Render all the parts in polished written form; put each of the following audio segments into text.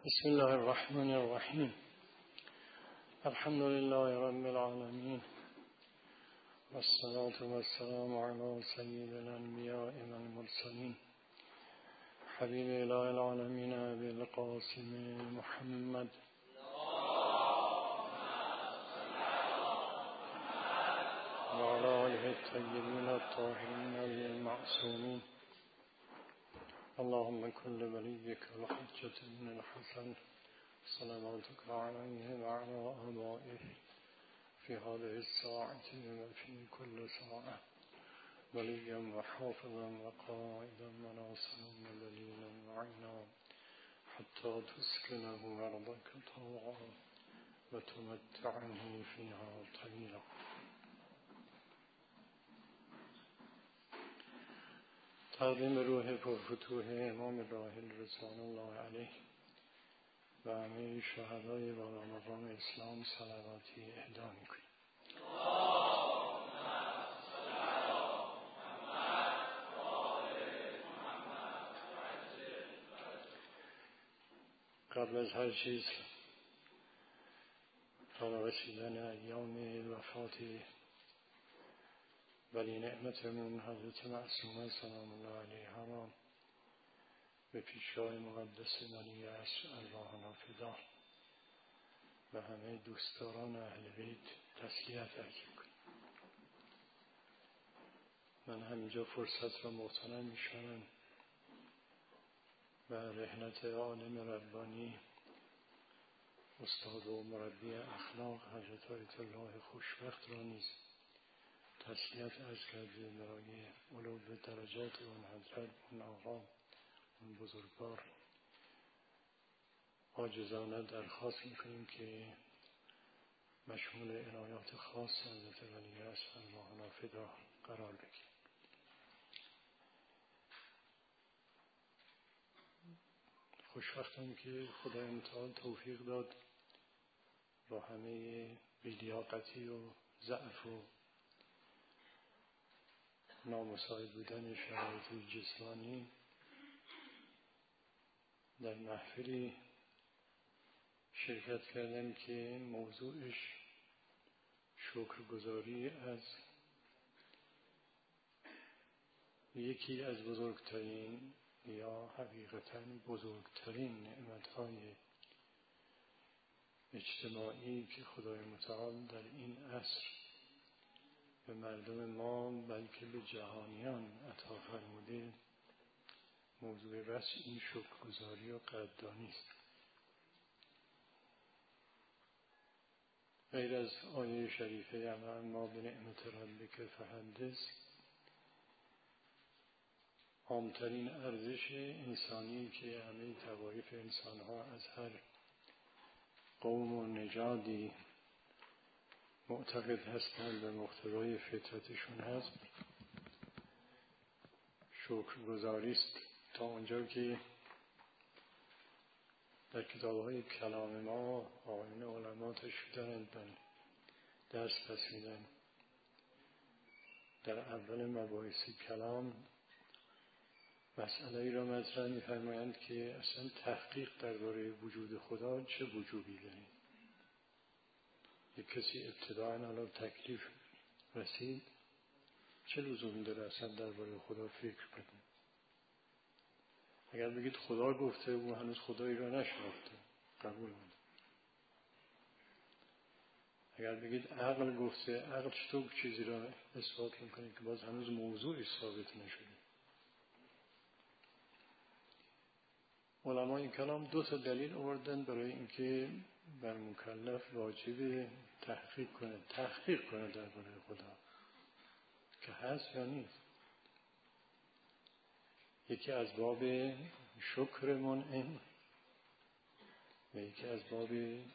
بسم الله الرحمن الرحیم. الحمد لله رب العالمین والصلاة والسلام علی سید الانبیاء والمرسلین حبیب اله العالمین ابی القاسم محمد و علی آله الطیبین الطاهرین المعصومین. اللهم كل وليك الحجة بن الحسن صلواتك عليه وعلى آبائه في هذه الساعة وفي كل ساعة وليا وحافظا وقائدا وناصرا ودليلا وعينا حتى تسكنه أرضك طوعا وتمتعنه فيها طويلا. تقدیم روح پرفتوح امام راحل رضوان الله علیه و همه شهدای والا مقام اسلام صلواتی اهدا می‌کنیم. قبل از هر چیز تا رسیدن ایام وفات ولی نعمتمون حضرت معصومه سلام الله علیها را به پیشگاه مقدس ولی عصر ارواحنا فدا و همه دوستداران اهل بیت تسلیت عرض کنیم. من همینجا فرصت را مغتنم می‌شمارم و رحلت عالم ربانی استاد و مربی اخلاق حضرت آیت الله خوشبخت را نیز تسلیت عرض کرده برای علو درجات اون حضرت، اون آقا، اون بزرگوار عاجزانه درخواست میکنیم که مشمول عنایات خاص حضرت ولی عصر ارواحنا فدا قرار بگیریم. خوشبختم که خدای متعال توفیق داد با همه بی‌لیاقتی و ضعف و نامساعد بودن شرایط جسمانی در محفلی شرکت کردن که موضوعش شکرگزاری از یکی از بزرگترین یا حقیقتاً بزرگترین نعمتهای اجتماعی که خدای متعال در این عصر به مردم ما بلکه به جهانیان عطا فرموده موضوع بس این شکرگزاری و قدردانی است. غیر از آیه شریفه اما به نعمت ربک فحدث، عامترین ارزش انسانی که همه طوایف انسانها از هر قوم و نژادی معتقد هستند به مقتضای فطرتشون هست شکرگزاری است. تا اونجا که در کتاب‌های کلام ما آقایون علما تشریح دارند درس پس میدن در اول مباحث کلام مسئله ای را مطرح می‌فرمایند که اصلا تحقیق درباره وجود خدا چه وجوبی داره. یک کسی ابتداءً علی تکلیف رسید چه لزومی داره اصلا درباره خدا فکر کنه؟ اگر بگید خدا گفته و هنوز خدایی را نشناخته قبول می‌کنه. اگر بگید عقل گفته، عقل چطور چیزی را اثبات می‌کنه که باز هنوز موضوعی ثابت نشده؟ علمای کلام دو تا دلیل آوردن برای اینکه بر مکلف واجب تحقیق کنه درباره خدا که هست یا نیست. یکی از باب شکر منعم و یکی از باب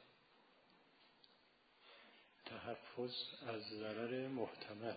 تحفظ از ضرر محتمل.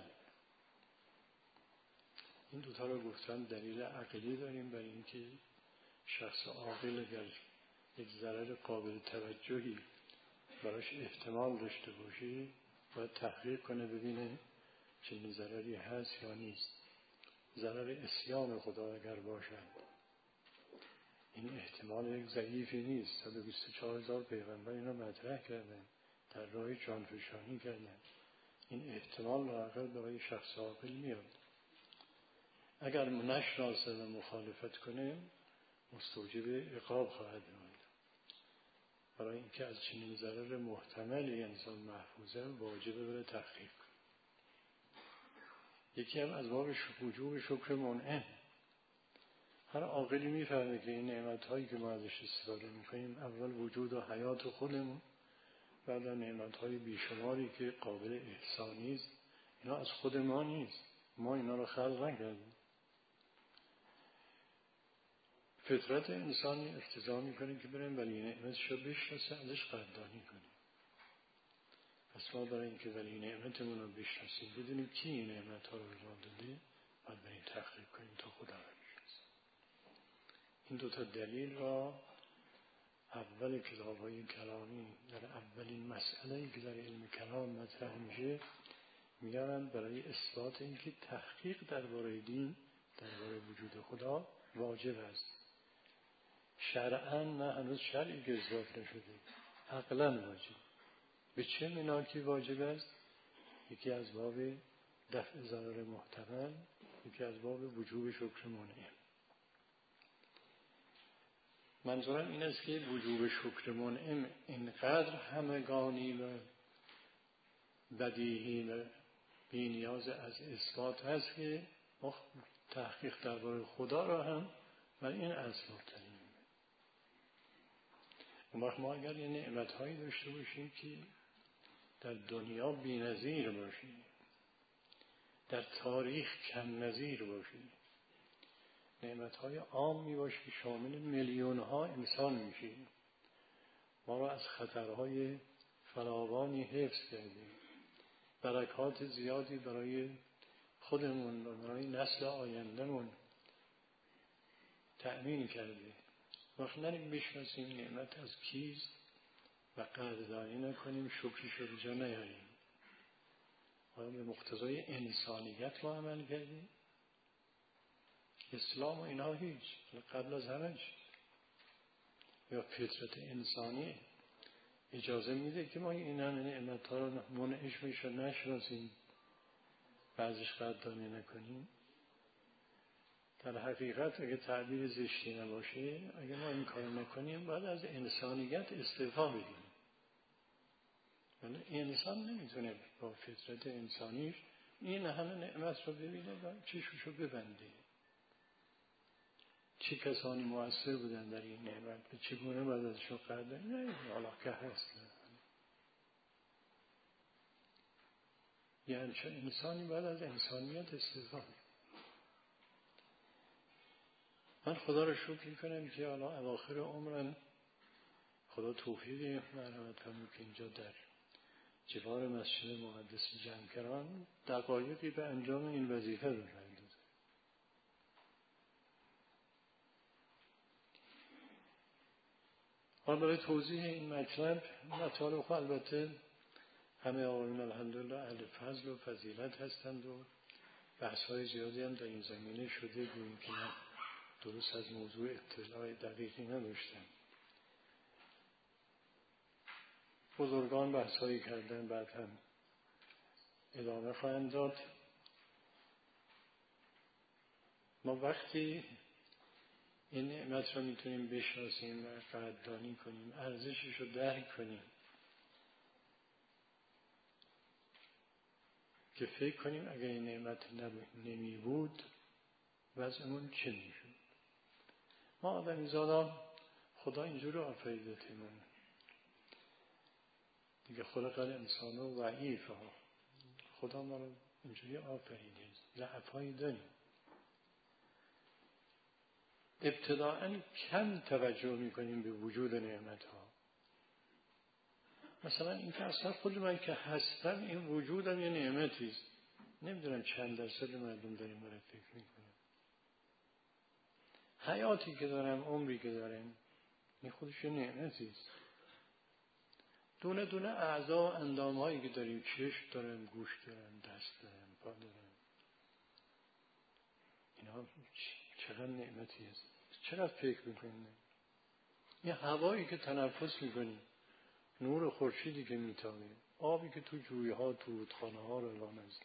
این دوتا رو گفتن دلیل عقلی داریم برای اینکه شخص عاقل اگر یک ضرر قابل توجهی براش احتمال داشته باشه باید تحقیق کنه ببینه چنین ضرری هست یا نیست. ضرر عصیان خدا اگر باشد این احتمال ضعیفی نیست. 124,000 پیغمبر اینو مطرح کردن، در راه جانفشانی کردن. این احتمال لااقل برای شخص عاقل میاد. اگر نشناسه و مخالفت کنه مستوجب عقاب خواهد بود. برای اینکه از چنین ضرر محتملی انسان محفوظه واجبه بره تحقیق کنه. یکی هم از باب وجوب شکر منعم. هر عاقلی میفهمه که این نعمت‌هایی که ما ازش استفاده می‌کنیم اول وجود و حیات خودمون، بعد نعمت‌های بیشماری که قابل احسانی است، اینا از خود ما نیست، ما اینا رو خلق نکردیم. فطرت انسانی اقتضا می‌کنه که بریم ولی نعمتش رو بشناسه، ازش قدردانی کنیم. پس ما برای اینکه ولی نعمتمون رو بشناسیم، بدونیم کی این نعمت‌ها رو به ما داده، باید بریم تحقیق کنیم تا خدا رو بشناسیم. این دوتا دلیل را اول کتاب‌های کلامی در اولین مسئله‌ای که در علم کلام مطرح میشه میارن برای اثبات اینکه تحقیق درباره دین، درباره وجود خدا واجب است. شرعاً نه، هنوز شرعی که اثبات نشده، عقلاً واجب. به چه مناکی واجب است؟ یکی از باب دفع ضرر محتمل، یکی از باب وجوب شکر منعم. منظورم این است که وجوب شکر منعم اینقدر همگانی و بدیهی و بی‌نیاز از اثبات هست که ما تحقیق درباره خدا را هم بر این اصل مبتنی. اون وقت ما اگر یه نعمت‌هایی داشته باشیم که در دنیا بی‌نظیر باشه، در تاریخ کم نظیر باشه، نعمت‌های عام میباشه که شامل میلیون‌ها انسان میشه، ما را از خطرهای فراوانی حفظ کرده، برکات زیادی برای خودمون و برای نسل آیندهمون تأمین کرده. وقت نریم بشناسیم نعمت از کیست و قدردانی نکنیم، شکرش رو به جا نیاریم. آیا به مقتضای انسانیت ما عمل کردیم؟ اسلام و اینا هیچ، قبل از همه یا فطرت انسانی اجازه میده که ما این همه نعمت‌ها رو منعش میشه نشناسیم، بعضش قدردانی نکنیم. در حقیقت اگه تعبیر زشتی نباشه، اگه ما این کار نکنیم باید از انسانیت استعفا بدیم. ولی انسان نمیتونه با فطرت انسانیش این همه نعمت رو ببینه و چشمشو ببنده. چه کسانی مؤثر بودن در این نعمت و چگونه باید ازشون قدردانی؟ نه حالا که هست، یعنی چه انسانی باید از انسانیت استفاده. من خدا رو شکر کنم که حالا اواخر عمرم خدا توفیق مرحمت فرمود که اینجا در جوار مسجد مقدس جمکران دقایقی به انجام این وظیفه رو راه داده. حالا برای توضیح این مطالب خب البته همه آقایون الحمدلله اهل فضل و فضیلت هستند و بحث‌های زیادی هم در این زمینه شده گوییم که من درست از موضوع اطلاع دقیقی نداشتم. بزرگان بحث‌هایی کردن، بعد هم ادامه خواهند داد. ما وقتی این نعمت رو میتونیم بشناسیم و قدردانی کنیم، ارزشش رو درک کنیم، که فکر کنیم اگر این نعمت نمی بود وضعمون چه میشد. ما آدمیزادا خدا اینجوری آفریدتمون دیگه، خلق الانسان ضعیفا، خدا ما رو اینجوری آفریده، ضعفایی داریم. ابتداءً کم توجه میکنیم به وجود نعمت ها. مثلا این که اصلا خود من که هستم، این وجودم یه نعمتی است. نمیدونم چند درصد مردم داریم برای فکر میکنم. حیاتی که دارم، عمری که دارم، این خودش یه نعمتی است. دونه دونه اعضا و اندام هایی که داریم، چشم دارم، گوش دارم، دست دارم، پا دارم، اینا چقدر نعمتی است. چقدر فکر میکنیم. این هوایی که تنفس میکنیم، نور خورشیدی که میتابه، آبی که تو جویها، تو رودخانه ها روان است،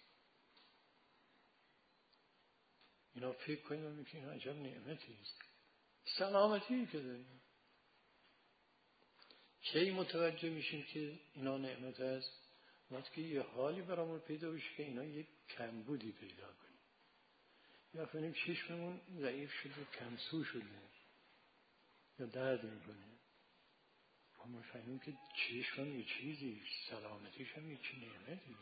اینا فکر کنیم و میگیم این عجب نعمتی است. سلامتی که داریم. کی متوجه میشیم که اینا نعمت است؟ وقتی که یه حالی برامون پیدا بشه که اینا یک کمبودی پیدا کنیم، یا فهمیم چشممون ضعیف شده، کمسو شده یا درد میکنه، ما فهمیم که چشم هم یه چیزی، سلامتیش هم یه نعمتی.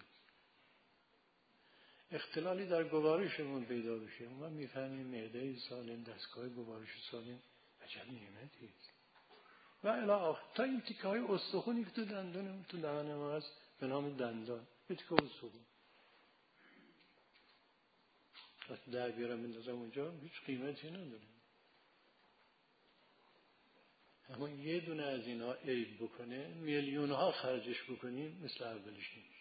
اختلالی در گوارشمون پیدا بشه، ما میفهمیم معده سالم، دستگاه گوارش سالم عجب نعمتی است. و الی آخر تا این تیکه های استخونی که تو دندون تو دهن ما هست به نام دندان، یه تیکه استخون وقتی در بیارم بندازم اونجا هیچ قیمتی نداره. اما یه دونه از اینا عیب بکنه، میلیون ها خرجش بکنیم مثل اولش نیست.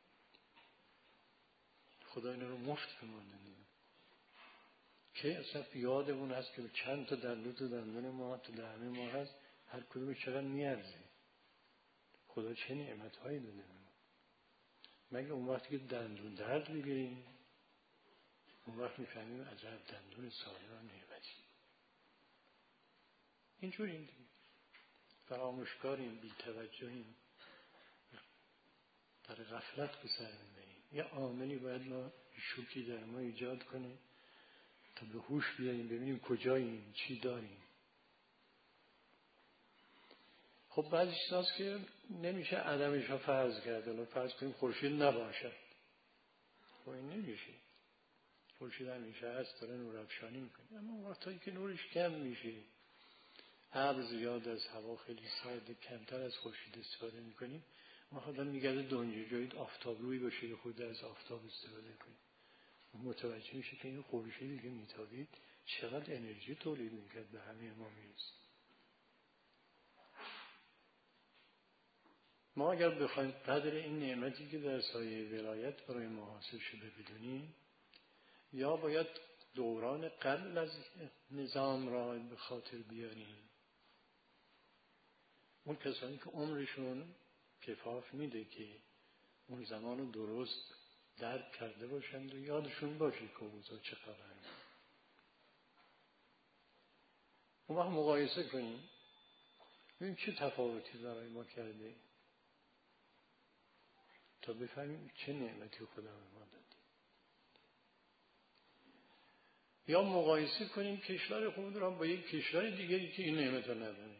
خدا اینا رو مفت به ما داده. که اصلا یادمون هست که چند تا دندون تو دندون ما، تو دهن ما هست، هر کدوم چقدر میارزه. خدا چه نعمت‌هایی داده به ما. مگه اون وقتی که دندون درد بگیریم، اون وقت میفهمیم عجب دندون سالم و نعمتی. اینجوری این دیگه. فراموشکاریم، بی‌توجهیم، در غفلت به سر میبریم. یه عاملی باید ما شوکی در ما ایجاد کنه تا به هوش بیاییم، ببینیم کجاییم، چی داریم. خب بعضی چیزاست که نمیشه عدمش رو فرض کرد. الان فرض کنیم خورشید نباشد، خب این نمیشه. خورشید همیشه هست، داره نورافشانی میکنه. اما وقتی که نورش کم میشه، ابر زیاد از هوا خیلی سرد، کمتر از خورشید استفاده میکنیم، ما آدم میگرده دنیا جایید آفتاب روی باشه که خود از آفتاب استفاده کنیم. متوجه میشه که این خورشیدی که میتابید چقدر انرژی تولید میکرد به همه ما میرسه. ما اگر بخوایم قدر این نعمتی که در سایه ولایت برای ما حاصل شده بدونیم، یا باید دوران قبل از نظام را به خاطر بیاریم. اون کسانی که عمرشون کفاف میده که اون زمان رو درست درک کرده باشند و یادشون باشه که اوضاع چه خبره. اون وقت مقایسه کنیم ببینیم چه تفاوتی برای ما کرده تا بفهمیم چه نعمتی خدا به ما داده. یا مقایسه کنیم کشور خود را با یک کشور دیگری که این نعمت رو نداره،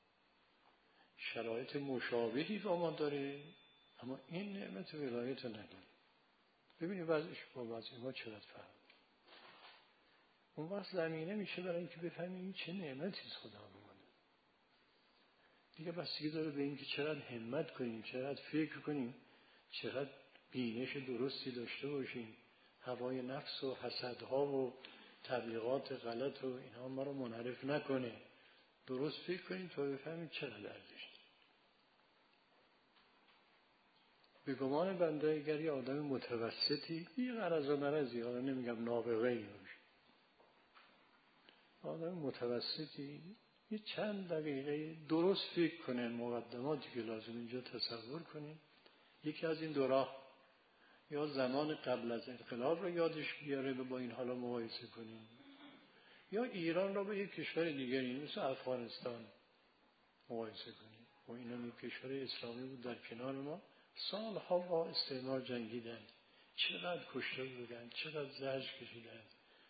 شرایط مشابهی با ما داره اما این نعمت ولایت رو نداره، ببینیم وضعش با وضع ما چقدر فرق. اون وقت زمینه میشه برای اینکه بفهمیم این چه نعمتی از خدا به ما داده. دیگه بستگی داره به اینکه چقدر همت کنیم، چقدر فکر کنیم، چقدر بینش درستی داشته باشیم. هوای نفس و حسدها و تبلیغات غلط و اینها ما رو منحرف نکنه. درست فکر کنیم تا بفهمیم چقدر ارزش. به گمان بنده اگر یه آدم متوسطی، یه غرض و مرضی، حالا نمیگم نابغه‌ای باشه، آدم متوسطی یه چند دقیقه درست فکر کنه، مقدماتی که لازم اینجا تصور کنه، یکی از این دو راه، یا زمان قبل از انقلاب رو یادش بیاره و با این حالا مقایسه کنیم، یا ایران رو با یک کشور دیگری مثل افغانستان مقایسه کنیم. و اینا یک کشور اسلامی بود در کنار ما، سالها با استعمار جنگیدن، چقدر کشته بودن، چقدر زجر کشیدن،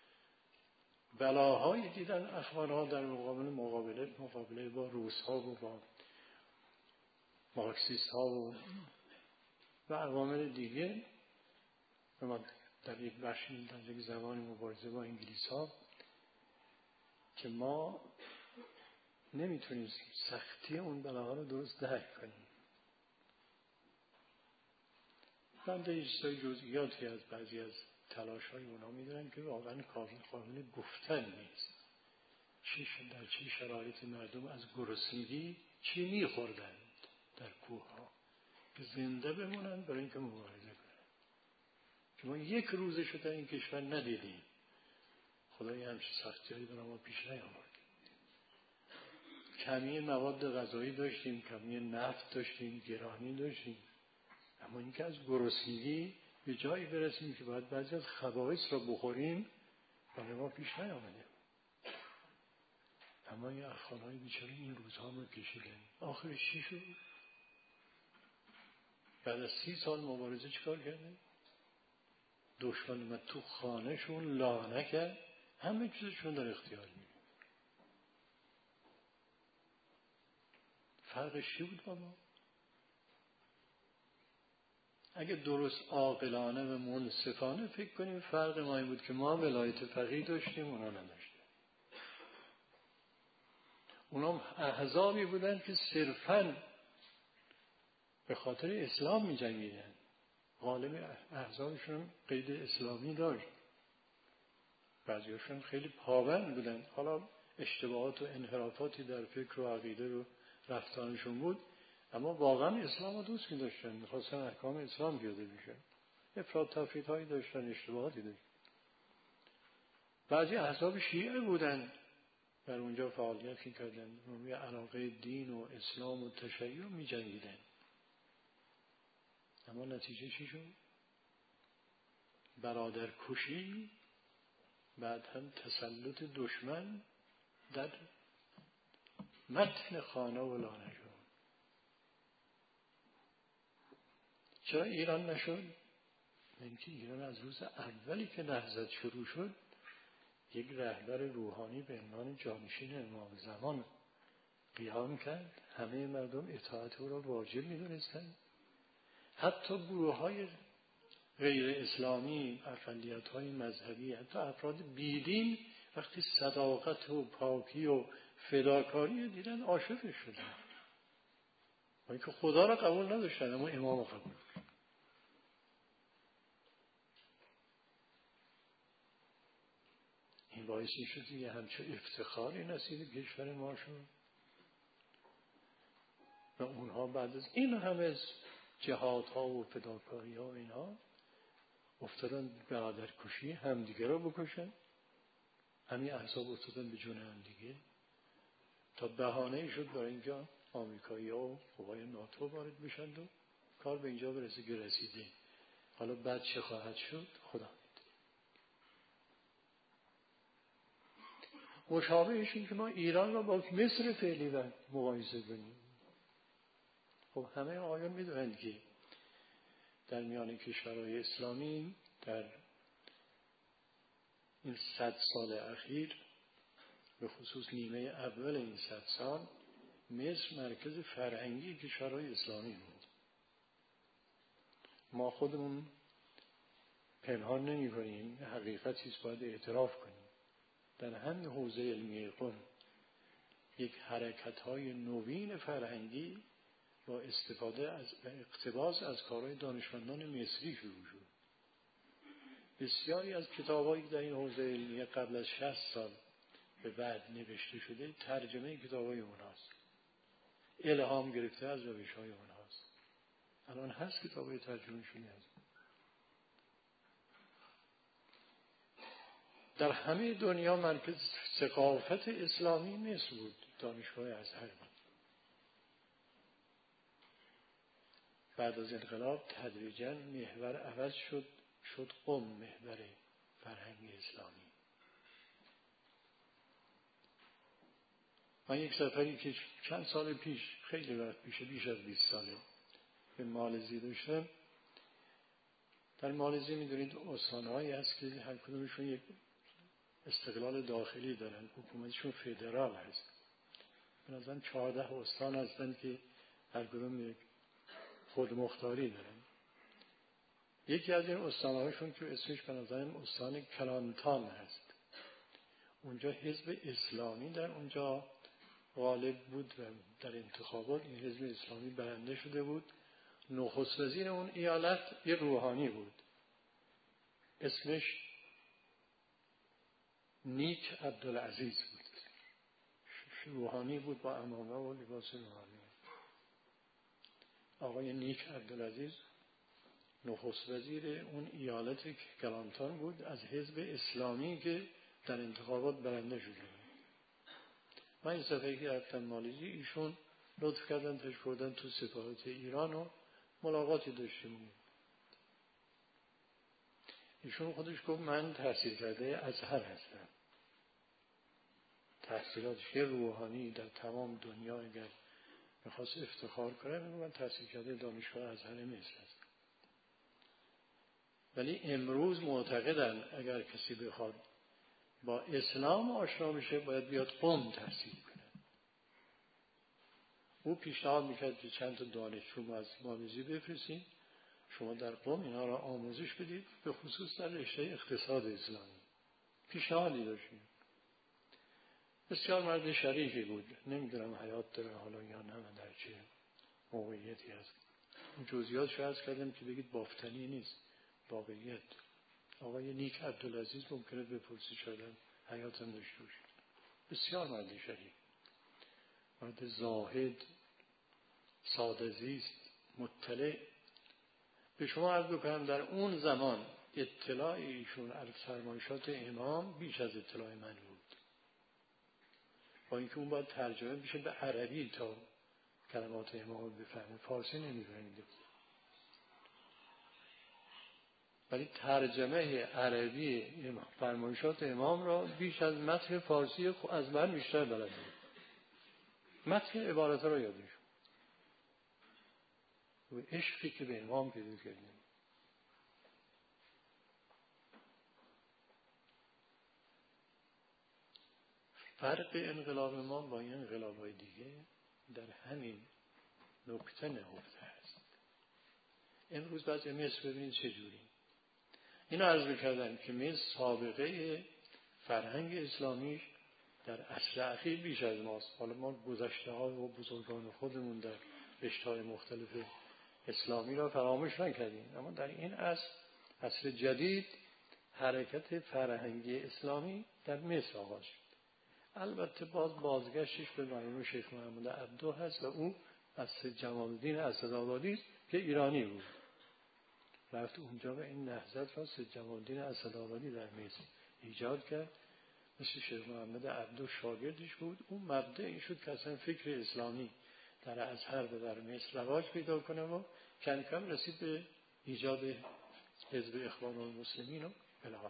بلاهایی دیدن افغان‌ها در مقابله با روس‌ها و با مارکسیست‌ها و عوامل دیگه. ما در یک بخشی در یک زمان مبارزه با انگلیس‌ها که ما نمیتونیم سختی اون بلاها رو درست درک کنیم. بنده یه چیزای جزئیاتی از بعضی از تلاش‌های اونا میدونم که واقعا قابل گفتن نیست. در چه شرایط مردم از گرسنگی چی میخوردند در کوه‌ها که زنده بمونن برای اینکه مبارزه کنن. که ما یک روزش رو در این کشور ندیدیم. خدای همچه سختی‌هایی برای ما پیش نیاورد. کمی مواد غذایی داشتیم، کمی نفت داشتیم، گرانی داشتیم. اما اینکه از گرسنگی به جایی برسیم که باید بعضی از خبائث را بخوریم برای ما پیش نیامده. اما این افغان‌های بیچاره این روزها رو کشیدن. آخرش چی شد؟ بعد از 30 سال مبارزه چیکار کردن؟ دشمن اومد تو خانهشون لانه کرد، همه چیزشون در اختیار میگه. فرقش چی بود با ما؟ اگه درست عاقلانه و منصفانه فکر کنیم فرق ما این بود که ما ولایت فقیه داشتیم، اونا نداشتیم. اونا احزابی بودن که صرفاً به خاطر اسلام می جنگیدن. غالب احزابشون قید اسلامی داشت. بعضیاشون خیلی پابند بودن. حالا اشتباهات و انحرافاتی در فکر و عقیده و رفتارشون بود، اما واقعا اسلام رو دوست می داشتن، می‌خواستن احکام اسلام پیاده بشه. افراط تفریط‌هایی داشتن، اشتباهاتی داشتن. بعضی احزاب شیعه بودن، در اونجا فعالیت می‌کردن، روی علاقه دین و اسلام و تشیع می‌جنگیدن. اما نتیجه چی شد؟ برادر کشی، بعد هم تسلط دشمن در متن خانه و لانه شد. چرا ایران نشد؟ اینکه ایران از روز اولی که نهضت شروع شد یک رهبر روحانی به عنوان جانشین امام زمان قیام کرد. همه مردم اطاعت او را واجب می‌دونستند. حتی گروه‌های غیر اسلامی، اقلیت‌های مذهبی، حتی افراد بیدین وقتی صداقت و پاکی و فداکاری دیدن عاشقش شدن. و اینکه خدا را قبول نداشتن اما امام را قبول داشتن. این باعثی شد یه همچون افتخاری نصیب کشور ما شد. و اونها بعد از این همه جهادها و فداکاری‌ها و اینها افتادن برادر کشی همدیگه را بکشن. همین احزاب افتادن به جون همدیگه تا بهانه شد برای اینجا آمریکایی‌ها و قوای ناتو وارد بشند و کار به اینجا برسه که رسیده. حالا بعد چه خواهد شد خدا می‌دونه. مشابهش این که ما ایران را با مصر فعلی و مقایسه کنیم. خب همه آیان می‌دونند که در میان کشورهای اسلامی در این 100 سال اخیر، به خصوص نیمه اول این 100 سال، مصر مرکز فرهنگی کشورهای اسلامی بود. ما خودمون پنهان نمی کنیم، حقیقتی است، باید اعتراف کنیم. در همین حوزه علمی قم یک حرکت‌های نوین فرهنگی با استفاده از اقتباس از کارهای دانشمندان مصری شروع شد. بسیاری از کتاب‌هایی که در این حوزه علمی قبل از 60 سال به بعد نوشته شده ترجمه کتاب‌های اونهاست، الهام گرفته از روش‌های اونهاست. الان هست کتاب‌های ترجمه شده هست. در همه دنیا مرکز ثقافت اسلامی مصر بود، دانشگاه ازهر بود. بعد از انقلاب تدریجاً محور عوض شد قم محور فرهنگ اسلامی. من یک سفری که چند سال پیش، خیلی وقت پیش، بیش از 20 ساله، به مالزی داشتم. در مالزی می‌دونید استان‌هایی هست که هر کدومشون یک استقلال داخلی دارن، حکومتشون فدرال هست. به نظرم 14 استان هستن که هر کدوم یک خودمختاری دارن. یکی از این استان‌هاشون که اسمش به نظرم استان کلانتان هست، اونجا حزب اسلامی در اونجا غالب بود و در انتخابات این حزب اسلامی برنده شده بود. نخست وزیر اون ایالت یه روحانی بود، اسمش نیک عبدالعزیز بود. روحانی بود با عمامه و لباس روحانی. آقای نیک عبدالعزیز نخست وزیر اون ایالت کلانتان بود از حزب اسلامی که در انتخابات برنده شده بود. من این صفحه که رفتم مالزی، ایشون لطف کردن تشریف بردن تو سفارت ایران و ملاقاتی داشتیم. ایشون خودش گفت من تحصیل کرده ازهر هستم. تحصیلاتش یه روحانی در تمام دنیا اگر میخواست افتخار کنه میگه من تحصیل کرده دانشگاه ازهر مصر هستم. ولی امروز معتقدن اگر کسی بخواد با اسلام آشنا بشه باید بیاد قم تحصیل کنه. او پیشنهاد میکرد که چند تا دانشجو از مالزی بفرستین، شما در قم اینا را آموزش بدید، به خصوص در رشته اقتصاد اسلامی. پیشنهادی داشتیم. بسیار مرد شریفی بود. نمیدونم حیات داره حالا یا نه، در چه موقعیتی هست. جزئیاتش عرض کردم که بگید بافتنی نیست، واقعیت. آقای نیک عبدالعزیز ممکنه بپرسی شاید حیاتم داشته باشید. بسیار مرد شریف، مرد زاهد، ساده زیست، مطلع. به شما عرض بکنم در اون زمان اطلاع ایشون از فرمایشات امام بیش از اطلاع من بود. با اینکه اون باید ترجمه بشه به عربی تا کلمات امام رو بفهمه، فارسی نمی‌فهمید. ولی ترجمه عربی فرمایشات امام را بیش از متن فارسی از من بیشتر بلد بود. متن عبارت را یادش و عشقی که به امام پیدا کردیم. فرق انقلاب ما با این انقلاب‌های دیگه در همین نکته نهفته است. امروز بعضی مصر ببینید چجوری. اینو عرض می‌کردم که مصر سابقه فرهنگ اسلامیش در عصر اخیر بیش از ماست. حالا ما گذشته‌ها و بزرگان خودمون در رشته‌های مختلف اسلامی را فراموش نکردیم، اما در این عصر جدید حرکت فرهنگی اسلامی در مصر آغاز شد. البته بازگشتش به مرحوم شیخ محمد عبدو هست و او از جمال الدین اسدآبادی که ایرانی بود، رفت اونجا و این نهضت را جمال الدین اسدآبادی در مصر ایجاد کرد. مثل شیخ محمد عبدو شاگردش بود. اون مبدأ این شد که اصلا فکر اسلامی در ازهر و در مصر رواج پیدا کنه و کم کم رسید به ایجاد حزب اخوان المسلمین و الاخر.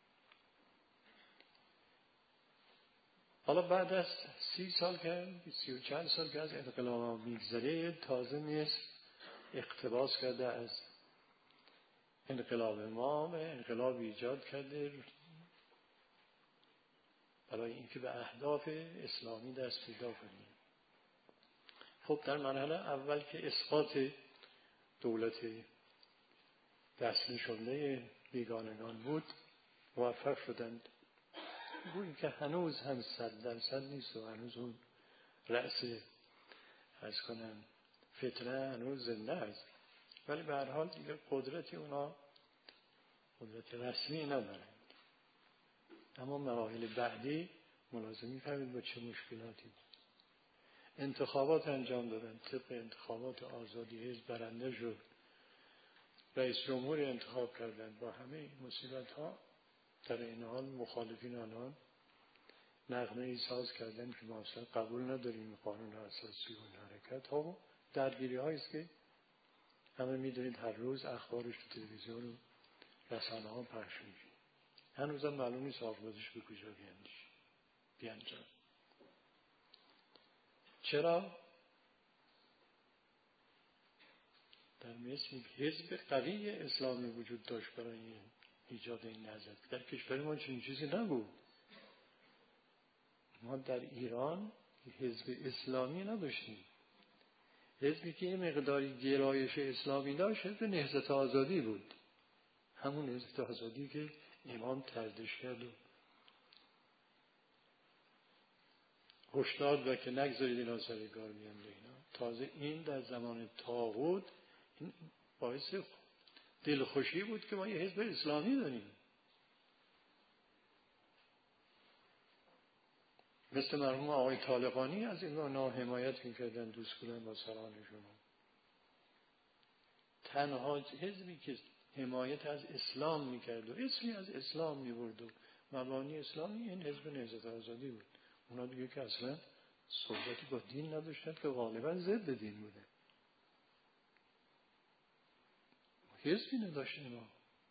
حالا بعد از 30 سال که 30 و چند سال که از انقلاب میگذره، تازه مصر اقتباس کرده از انقلاب ما و انقلاب ایجاد کرده برای اینکه به اهداف اسلامی دست پیدا کنیم. خب در مرحله اول که اسقاط دولت دست نشانده بیگانگان بود موفق شدند. گویی که هنوز هم 100% نیست و هنوز اون رأس از کنم فتنه هنوز زنده است، ولی به هر حال دیگه قدرتی اونا قدرت رسمی ندارند. اما مراحل بعدی ملاحظه می‌فرمایید با چه مشکلاتی بود. انتخابات انجام دادن، طبق انتخابات آزادی حزب برنده شد، رئیس جمهور انتخاب کردن. با همه این مصیبت‌ها در این حال مخالفین آنها نغمه‌ای ساز کردن که ما اصلا قبول نداریم قانون اساسی و این حرکت ها و درگیری هایی است که همه میدونید هر روز اخبارش تو تلویزیون و رسانه ها پخش میشه. هنوز هم معلوم نیست آغازش به کجا بیانجام. چرا؟ در مصر حزب قوی اسلامی وجود داشت برای ایجاد این نهضت. در کشور ما چنین چیزی نبود. ما در ایران حزب اسلامی نداشتیم. حزبی که یه مقداری گرایش اسلامی داشت حزب نهضت آزادی بود، همون نهضت آزادی که امام طردش کرد و هشدار داد که نگذارید اینا سر کار بیان. تازه این در زمان طاغوت این باعث دلخوشی بود که ما یه حزب اسلامی داریم. مثل مرحوم آقای طالقانی از این نا حمایت می‌کردن، دوست بودن با سرانشون. تنها حزبی که حمایت از اسلام می‌کرد و اسمی از اسلام می‌برد و مبانی اسلامی این حزب نهضت آزادی بود. اونا دیگه که اصلا صحبتی با دین نداشتن که غالبا ضد دین بوده. حزبی نداشت اینا.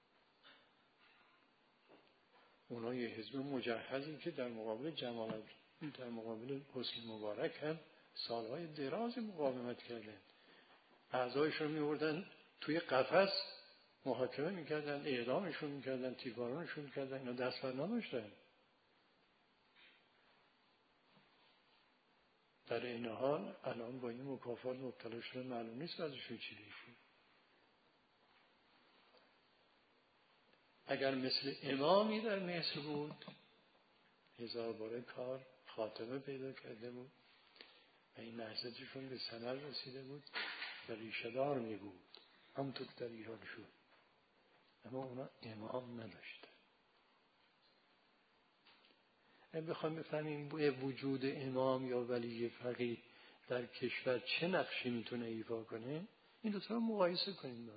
اونا یه حزب مجهزی که در مقابل در مقابل حسنی مبارک هم سالهای درازی مقاومت کردن. اعضایشون میوردن توی قفس محاکمه میکردن، اعدامشون میکردن، تیربارانشون میکردن. اینا دست بر نداشتن. در این حال الان با این مکافات مبتلا شدن، معلوم نیست ازشون چی بشه. اگر مثل امامی در مصر بود 1000 باره کار خاتمه پیدا کرده بود و این نهضتشون به ثمر رسیده بود و ریشه دار می بود، همونطور در ایران شد. اما اونا امام نداشتن. اگه بخوایم بفهمیم وجود امام یا ولی فقیه در کشور چه نقشی میتونه ایفا کنه، این دو تا رو مقایسه کنیم.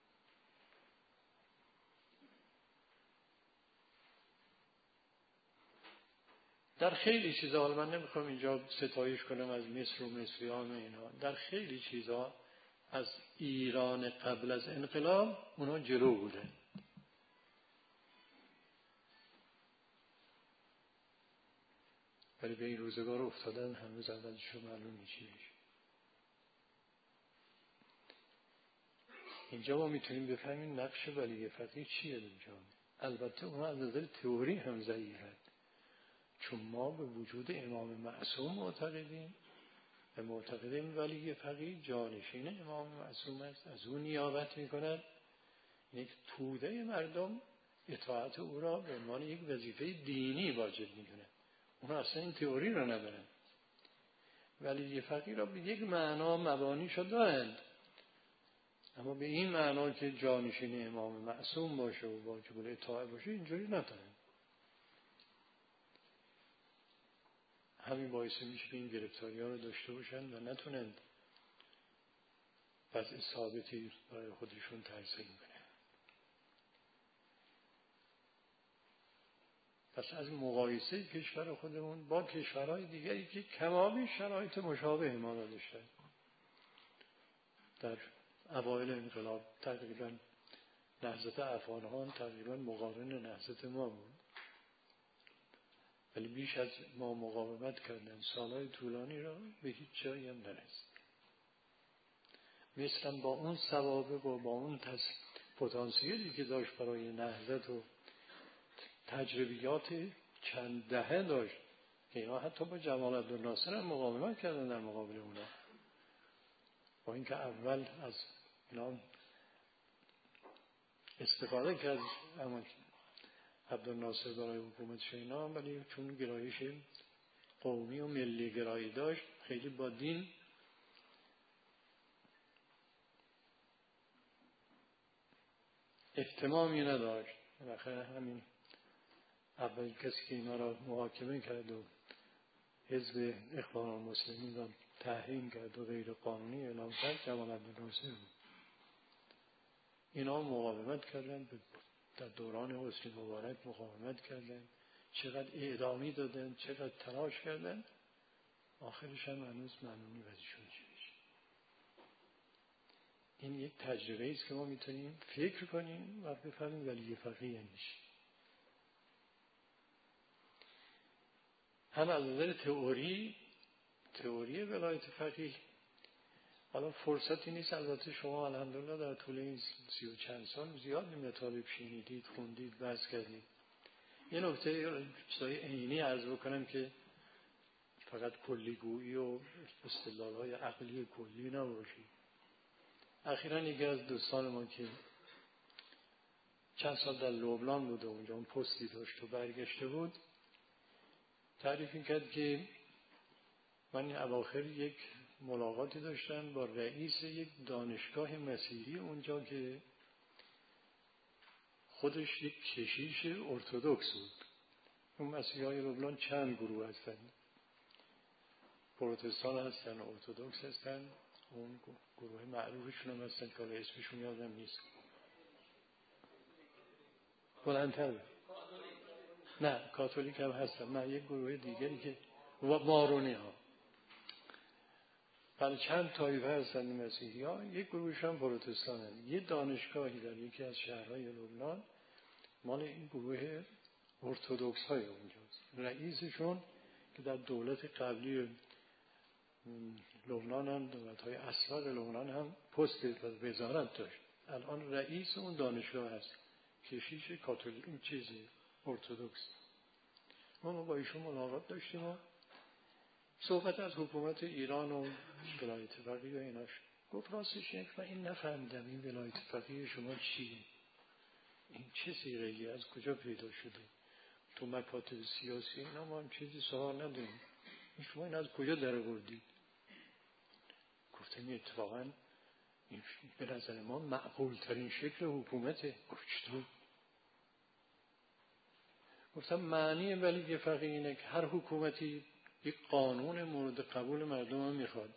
در خیلی چیزا، حالا من نمیخوام اینجا ستایش کنم از مصر و مصریان و اینا، در خیلی چیزا از ایران قبل از انقلاب اونا جلو بودن. ولی به این روزگار افتادن، هنوز عددشو معلوم میشه. اینجا ما میتونیم بفهمیم نقش ولی فقیه چیه اینجا. البته اونا از نظر تئوری هم ضعیفه، چون ما به وجود امام معصوم معتقدیم و معتقدیم ولی فقیه جانشین امام معصوم است، از اون نیابت میکند. یک توده مردم اطاعت او را به عنوان یک وظیفه دینی واجب میدونه. اونا اصلا این تئوری رو ندارن. ولی فقیه را به یک معنا مبانیشو دارند، اما به این معنا که جانشین امام معصوم باشه و واجب الاطاعت باشه اینجوری ندارن. همین باعث میشه که این گرفتاری ها رو داشته باشن و نتونند وضع ثابتی برای خودشون ترسیم کنن. پس از مقایسه کشور خودمون با کشورهای دیگری که کمابیش شرایط مشابه ما را داشتن، در اوایل انقلاب تقریبا نهضت افغانان تقریبا مقارن نهضت ما بود، ولی بیش از ما مقاومت کردن. سالهای طولانی را به هیچ جایی هم نرسید. مثلا با اون سوابق و با اون پتانسیلی که داشت برای نهضت و تجربیات چند دهه داشت که اینا حتی با جمال عبدالناصر هم مقاومت کردن در مقابل اونا، با اینکه اول از اینا استفاده کرد اما عبدالناصر برای حکومتش اینا، ولی چون گرایش قومی و ملی گرایی داشت خیلی با دین اهتمامی نداشت. بالاخره همین اول کسی که اینا را محاکمه کرد و حزب اخوان المسلمین را تحریم کرد و غیر قانونی اعلام کرد جمال عبدالناصر بود. اینا مقاومت کردن، در دوران حسنی مبارک مقاومت کردن، چقدر اعدامی دادن، چقدر تلاش کردن، آخرش هم هنوز معلومی وضعشون چی بشه. این یک تجربه است که ما میتونیم فکر کنیم و بفهمیم ولی فقیه یعنی چی. هم از نظر تئوری ولایت فقیه، حالا فرصتی نیست، البته شما الحمدلله در طول این 30 و چند سال زیاد مطالب شنیدید، خوندید، بحث کردید. یه نکته چیزای عینی عرض بکنم که فقط کلیگویی و استدلال‌های عقلی کلی نباشه. اخیراً یکی از دوستان ما که چند سال در لبنان بود و اونجا اون پستی داشت و برگشته بود، تعریف می‌کرد که من این اواخر یک ملاقاتی داشتم با رئیس یک دانشگاه مسیحی اونجا که خودش یک کشیش ارتدوکس بود. اون مسیحی‌های لبنان چند گروه هستن، پروتستان هستن، ارتدوکس هستن، اون گروه معروفشون هم هستن که اسمشون یادم نیست. بلندتر نه کاتولیک هم هستن، نه یک گروه دیگری که مارونی ها بله چند طایفه هستند مسیحی ها، یک گروهش هم پروتستان هست. یه دانشگاهی در یکی از شهرهای لبنان مال این گروه ارتدوکس های اونجاست. رئیسشون که در دولت قبلی لبنان هم، دولت های اسبق لبنان هم پست وزارت داشت، الان رئیس اون دانشگاه هست، کشیش کاتولیک، این چیزی ارتدوکس. ما با ایشون ملاقات داشتیم و صحبت از حکومت ایران و ولایت فقیه و ایناش. گفت راستش اینه که من این نفهمیدم این ولایت فقیه شما چیه؟ این چه صیغه‌ای از کجا پیدا شده؟ تو مکاتب سیاسی اینا ما هم چیزی سوال نداریم. شما این از کجا درآوردید؟ گفتم اتفاقا این به نظر ما معقول ترین شکل حکومته. گفت چطور؟ گفتم معنی ولی فقیه اینه که هر حکومتی یک قانون مورد قبول مردم هم میخواد.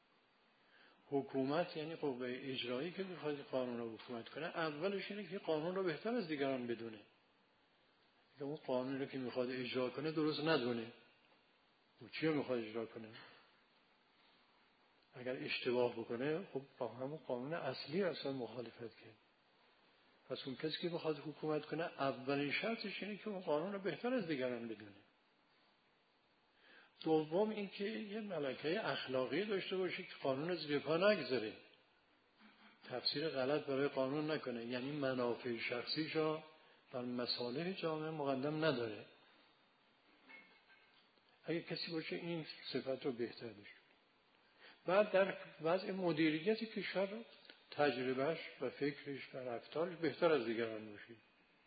حکومت یعنی قوه اجرایی که میخواد قانون رو حکومت کنه، اولش اینه که قانون رو بهتر از دیگران بدونه. اگه اون قانون رو که میخواد اجرا کنه درست ندونه، او چی رو میخواد اجرا کنه؟ اگر اشتباه بکنه خب با همون قانون اصلی اصلا مخالفت کرد. پس اون کسی که بخواد حکومت کنه اولین شرطش اینه که اون قانون رو بهتر از دیگران بدونه. دوم اینکه یه ملکه اخلاقی داشته باشه که قانون رو زیر پا نگذاره، تفسیر غلط برای قانون نکنه، یعنی منافع شخصیشو بر مصالح جامعه مقدم نداره. اگه کسی باشه این صفت رو بهتر داشته. بعد در وضع مدیریت کشور تجربهش و فکرش و رفتارش بهتر از دیگران باشه.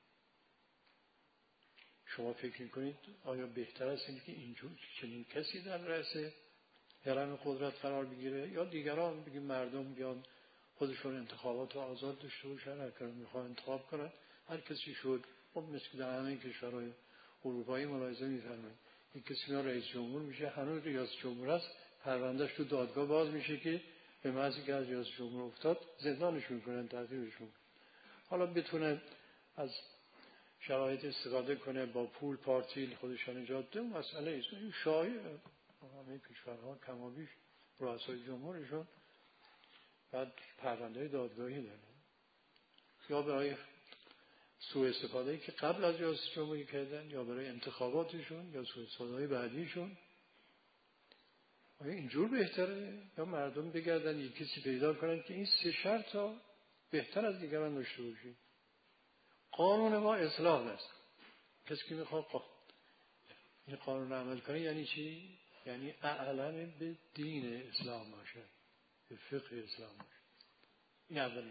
شما فکر میکنید آیا بهتر است اینکه اینجور چنین کسی در رأس هرم قدرت قرار بگیره یا دیگران بگیم مردم بیان خودشون انتخابات رو آزاد داشته باشن، هر کاری میخوان انتخاب کنن، هر کسی شد. خب مثل در همه کشورهای اروپایی ملاحظه می‌فرمایید این کسی رئیس جمهور میشه، هنوز ریاست جمهور است، پروندهش تو دادگاه باز میشه که به محضی که از ریاست جمهور افتاد زندانش میکنن، تعزیرش میکنن. حالا بتونه از شرایط استفاده کنه، با پول پارتیل خودش نجات ده، مسئله ایست. این شایعه همه کشورها کمابیش رؤسای جمهورشون بعد پرونده دادگاهی داره، یا برای سوء استفاده‌ای که قبل از ریاست جمهوری کردن، یا برای انتخاباتشون، یا سوء استفاده‌های بعدیشون. آیا اینجور بهتره یا مردم بگردن یک کسی پیدا کنن که این سه شرط ها بهتر از دیگران داشته باشه؟ قانون ما اصلاح است. کسی که میخواد این قانون عمل کنه یعنی چی؟ یعنی اعلن به دین اسلام باشه، به فقه اسلام باشه. این اولش.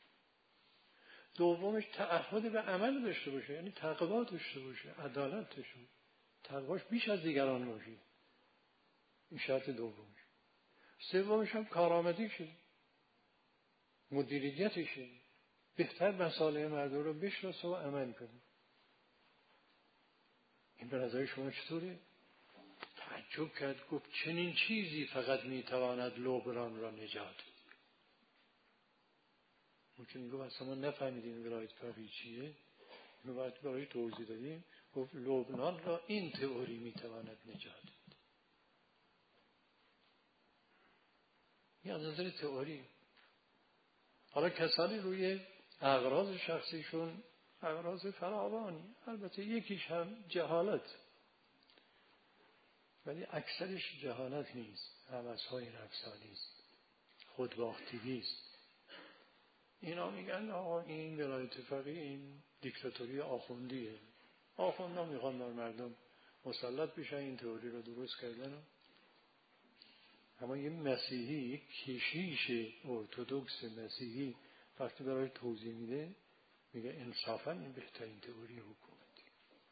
دومش تعهد به عمل داشته باشه، یعنی تقوا داشته باشه، عدالت داشته باشه، تقواش بیش از دیگران باشه. این شرط دومش. سومش هم کارآمدیشه، مدیریتشه، بهتر مصالح مردم رو بشناسه و عمل کنه. این به نظر شما چطوره؟ تعجب کرد، گفت چنین چیزی فقط میتواند لبنان را نجات بده. ممکن میگه اصلا ما نفهمیدیم ولایت فقیه چیه، اینو باید برای توضیح دادیم. گفت لبنان را این تئوری میتواند نجات بده. این از نظر تئوری. حالا کسانی روی اغراض شخصیشون اغراض فراوانی، البته یکیش هم جهالت، ولی اکثرش جهالت نیست، هوس‌های نفسانی است، خودباختگی است. اینا میگن آقا این ولایت فقیه این دیکتاتوری آخوندیه، آخوندها میخوان بر مردم مسلط بشن، این تئوری رو درست کردن. اما یه مسیحی، یک کشیش ارتدوکس مسیحی وقتی برای توضیح میده میگه انصافا این بهترین تئوری حکومتی.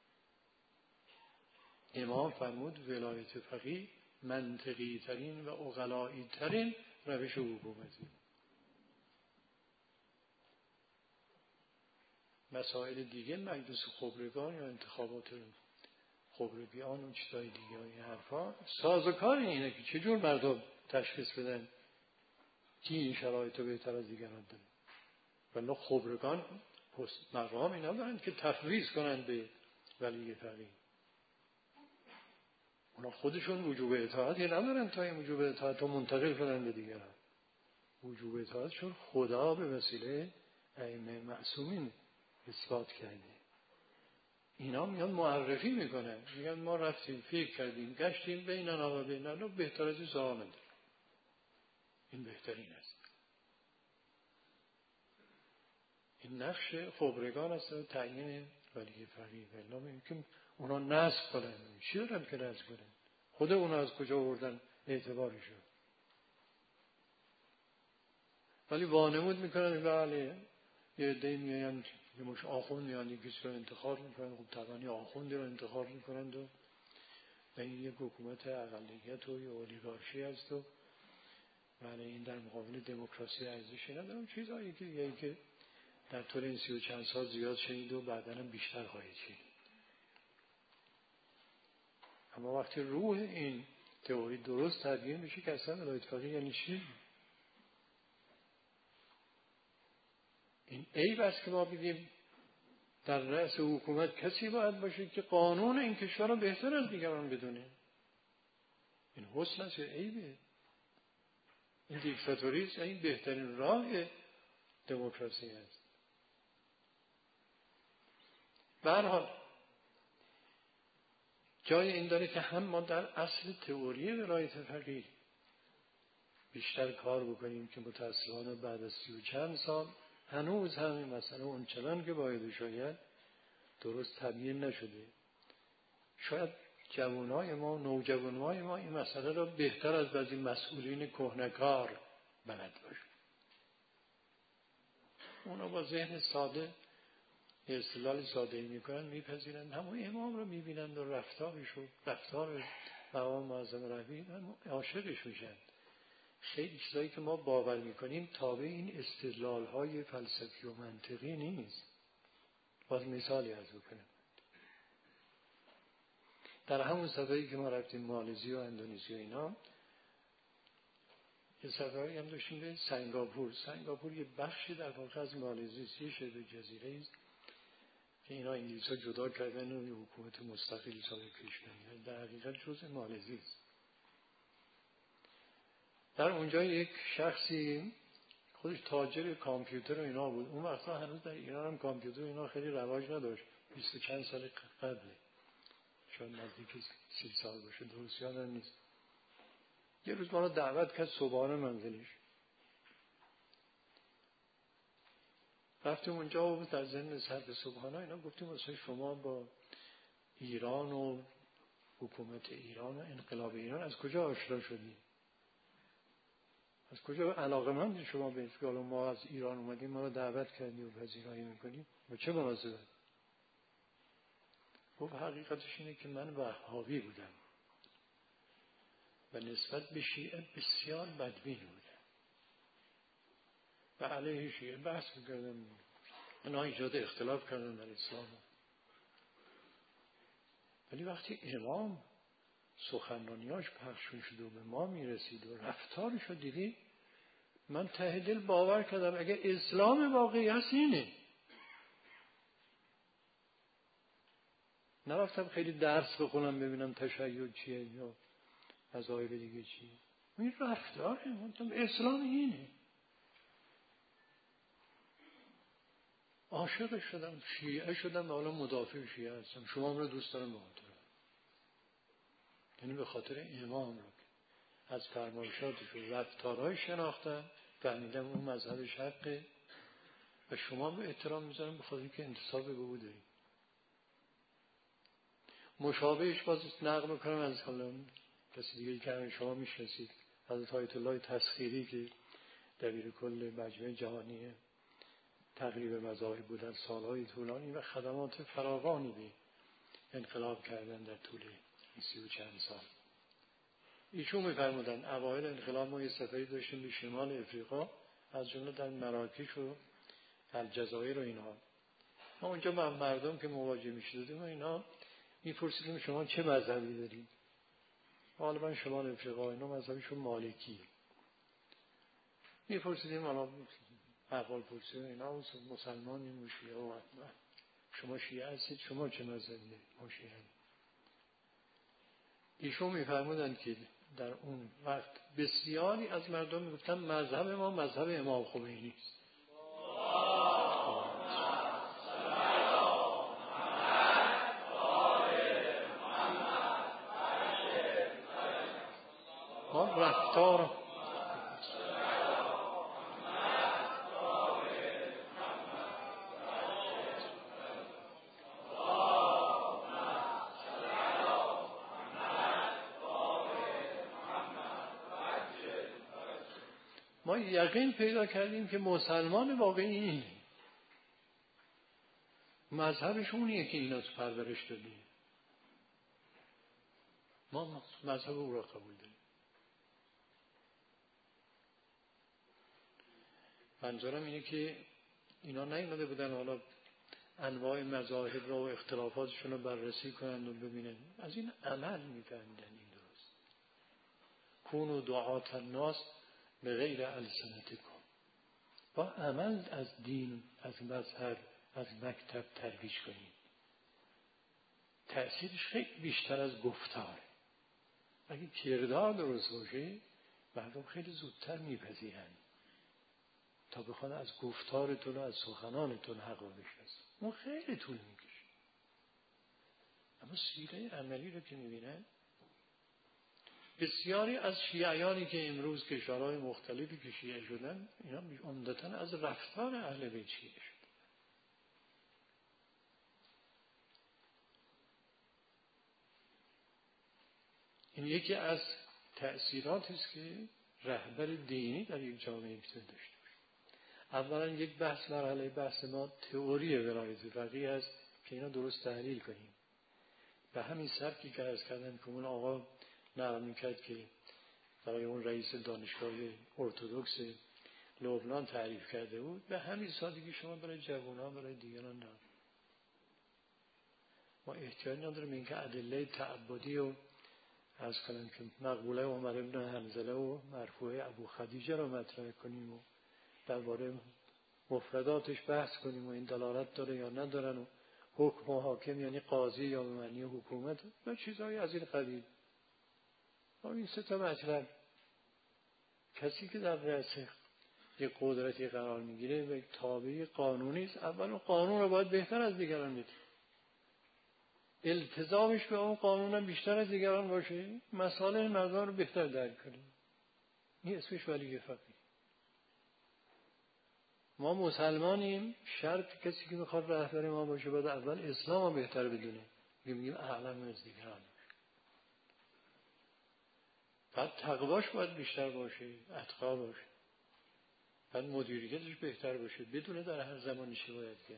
امام فرمود ولایت فقیه منطقی ترین و عقلایی ترین روش حکومتی. مسائل دیگه مجلس خبرگان یا انتخابات خبرگان و چیزای دیگه این حرفا سازوکار اینه که چجور مردم تشخیص بدن کی این شرایط رو بهتر از دیگران داره. ولی خبرگان مقامی ندارن که تفویض کنن به ولی فقیه. اونا خودشون وجوب اطاعتی ندارن تا این وجوب اطاعت رو منتقل کنن به دیگران. وجوب اطاعتشون خدا به وسیله ائمه معصومین اثبات کرده. اینا میان معرفی میکنن، میگن ما رفتیم فکر کردیم گشتیم بیننا و بیننا بهتر از این سوال نداره، این بهترین است. این نقش خبرگان است و تعیین ولی فقیه. الا میگن اونا نسب کنن، چی دارن که نسب کنن؟ خود اونا از کجا آوردن اعتبارشو؟ ولی وانمود میکنن بله یه عده‌ای میان یه مش آخوند میان یه کسی رو انتخاب میکنن، خب طبعا یه آخوندی رو انتخاب میکنند و این یک حکومت اقلیت و یه اولیگارشی هست و بله این در مقابل دموکراسی ارزشی ندارم، چیزایی که در طول این 30 و چند سال زیاد شنید و بعداً هم بیشتر خواهید شنید. اما وقتی روح این تئوری درست تبیین میشه که اصلا ولایت فقیه یعنی چی؟ این عیب است که ما بگیم در رأس حکومت کسی باید باشه که قانون این کشور رو بهتر از دیگران بدونه. این حسن است یا عیبه؟ این دیکتاتوریسم این بهترین راه دموکراسی است. به هر حال جای این داره که هم ما در اصل تئوری ولایت فقیه بیشتر کار بکنیم که متأسفانه بعد از 30 و چند سال هنوز هم این مسئله اونچنان که باید شاید درست تبیین نشده. شاید جوانای ما، نوجوانای ما این مسئله را بهتر از بعضی مسئولین کهنکار بلد باشه. اونا با ذهن ساده استدلال ساده‌ای میکنن، میپذیرن، همون امام رو میبینن و رفتار مقام معظم رهبری عاشقش میشن. خیلی چیزایی که ما باور میکنیم تابع این استدلال‌های فلسفی و منطقی نیست. باز مثالی از بکنم. در همون سفری که ما رفتیم مالزی و اندونزی و اینا، یه سفری هم داشتیم به سنگاپور. سنگاپور یه بخشی در واقع از مالزی است، یه شبه جزیره است که اینا انگلیس‌ها جدا کردن و یه حکومت مستقلی صادر کردن. در حقیقت جزء مالزی است. در اونجا یک شخصی خودش تاجر کامپیوتر و اینا بود. اون وقتا هنوز در ایران هم کامپیوتر اینا خیلی رواج نداشت. 20 چند سال قبله. شاید نزدیک 30 سال باشه، درست یادم نیست. یه روز ما رو دعوت کرد صبحانه منزلش. رفتیم اونجا و در ضمن صرف صبحانه اینا گفتیم واسه شما با ایران و حکومت ایران و انقلاب ایران از کجا آشنا شدیم؟ از کجا علاقه‌مند شما به اینکه ما از ایران اومدیم ما رو دعوت کردیم و پذیرایی میکنیم؟ با چه مناسبت؟ گفت حقیقتش اینه که من وهابی بودم و نسبت به شیعه بسیار بدبین بودم و علیه شیعه بحث میکردم. اینا ایجاد اختلاف کردن در اسلام. ولی وقتی امام سخنرانیاش پخش شد و به ما میرسید و رفتارش رو دیدی، من ته دل باور کردم اگه اسلام واقعی هست اینه. نرفتم خیلی درس بخونم ببینم تشیع چیه یا مذاهب دیگه چیه. این رفتاره اسلام اینه. عاشق شدم، شیعه شدم و حالا مدافع شیعه هستم. شما رو دوست دارم بخاطر، یعنی به خاطر امام رو از فرمایشاتش و رفتارهای شناختم، فهمیدم اون مذهب حقه و شما به احترام میذارم به خاطر که انتصاب به او دارید. مشابهش باز نقل میکنم از حالا کسی دیگه که شما میشناسید، حضرت آیت الله تسخیری که دبیر کل مجمع جهانی تقریب مذاهب بود در سالهای طولانی و خدمات فراوانی به انقلاب کردن در طول 30 و چند سال. ایشون میفرمودن اوایل انقلاب ما یه سفری داشتیم به شمال افریقا، از جمله در مراکش و الجزایر و اینا. ما اونجا با مردم که مواجه میشدیم و اینا میپرسیدیم شما چه مذهبی دارید؟ غالبا شمال افریقا اینا مذهبشون مالکی. میپرسیدیم حالا احوال پرسی و اینا مسلمانیم و شیعه و شما شیعه هستید، شما چه مذهبی دارید؟ ما شیعه. ایشون میفرمودند که در اون وقت بسیاری از مردم میگفتن مذهب ما مذهب امام خمینی است. ما رفتار ما یقین پیدا کردیم که مسلمان واقعی اینه، مذهبش اونیه که اینا تو پرورش دادیم. ما مذهب او را قبول داریم. منظورم اینه که اینا نیومده بودن حالا انواع مذاهب را و اختلافاتشون رو بررسی کنند و ببینن، از این عمل میفهمیدن این درست. کونوا دعاة الناس بغیر السنتکم. با عمل از دین، از مذهب، از مکتب ترویج کنید. تأثیرش خیلی بیشتر از گفتاره. اگه کردار درست باشه مردم خیلی زودتر میپذیرند تا بخوان از گفتارتون و از سخنانتون حق بشناسن. اون خیلی طول میکشه. اما سیره عملی رو که میبینن، بسیاری از شیعیانی که امروز کشورهای مختلفی که شیعه شدن، اینا عمدتاً از رفتار اهل بیت شیعه شدن. این یکی از تأثیراتی است که رهبر دینی در یک جامعه میتونه داشته باشه. اولا یک مرحله بحث ما تئوری ولایت فقیه است که اینا درست تحلیل کنیم. به همین سبکی که عرض کردن که اون آقا نقل میکرد که برای اون رئیس دانشگاه ارتدوکس لبنان تعریف کرده بود، به همین سادگی شما برای جوانان برای دیگران نه. ما احتیاج نداریم اینکه ادله تعبدی و از کنم که مقبوله عمر بن حنظله و مرفوعه ابو خدیجه رو مطرح کنیم و درباره مفرداتش بحث کنیم و این دلالت داره یا ندارن و حکم و حاکم یعنی قاضی یا معنی حکومت و چیزهای از این قبیل. این سه تا مطلب کسی که در رأس یک قدرتی قرار میگیره و یک تابع قانونی است، اول اون قانون رو باید بهتر از دیگران بدونه. التزامش به اون قانون هم بیشتر از دیگران باشه، مسائل مردم رو بهتر درک کنه. این اسمش ولی فقیه. ما مسلمانیم، شرط کسی که میخواد رهبر ما باشه باید اول اسلام رو بهتر بدونه. میگیم اعلم از دیگران. بعد تقواش باید بیشتر باشه، اتقا باشه. بعد مدیریتش بهتر باشه، بدونه در هر زمانی چه باید کرد.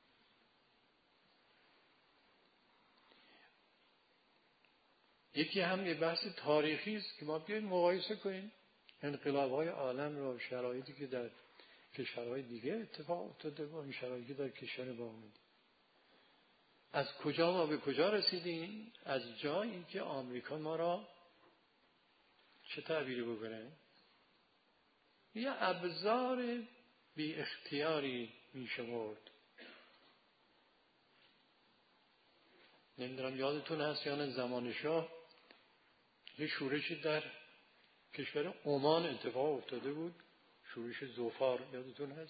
یکی هم یه بحث تاریخی است که ما بیایم مقایسه کنیم انقلاب‌های عالم را، شرایطی که در کشورهای دیگه اتفاق افتاده با این شرایطی در کشور ما اومده. از کجا ما به کجا رسیدیم؟ از جایی که آمریکا ما را چه تعبیری بکنه؟ یه ابزار بی اختیاری می شمرد. نمیدونم یادتون هست یا نه، زمان شاه یه شورشی در کشور عمان اتفاق افتاده بود، شورش ظفار، یادتون هست؟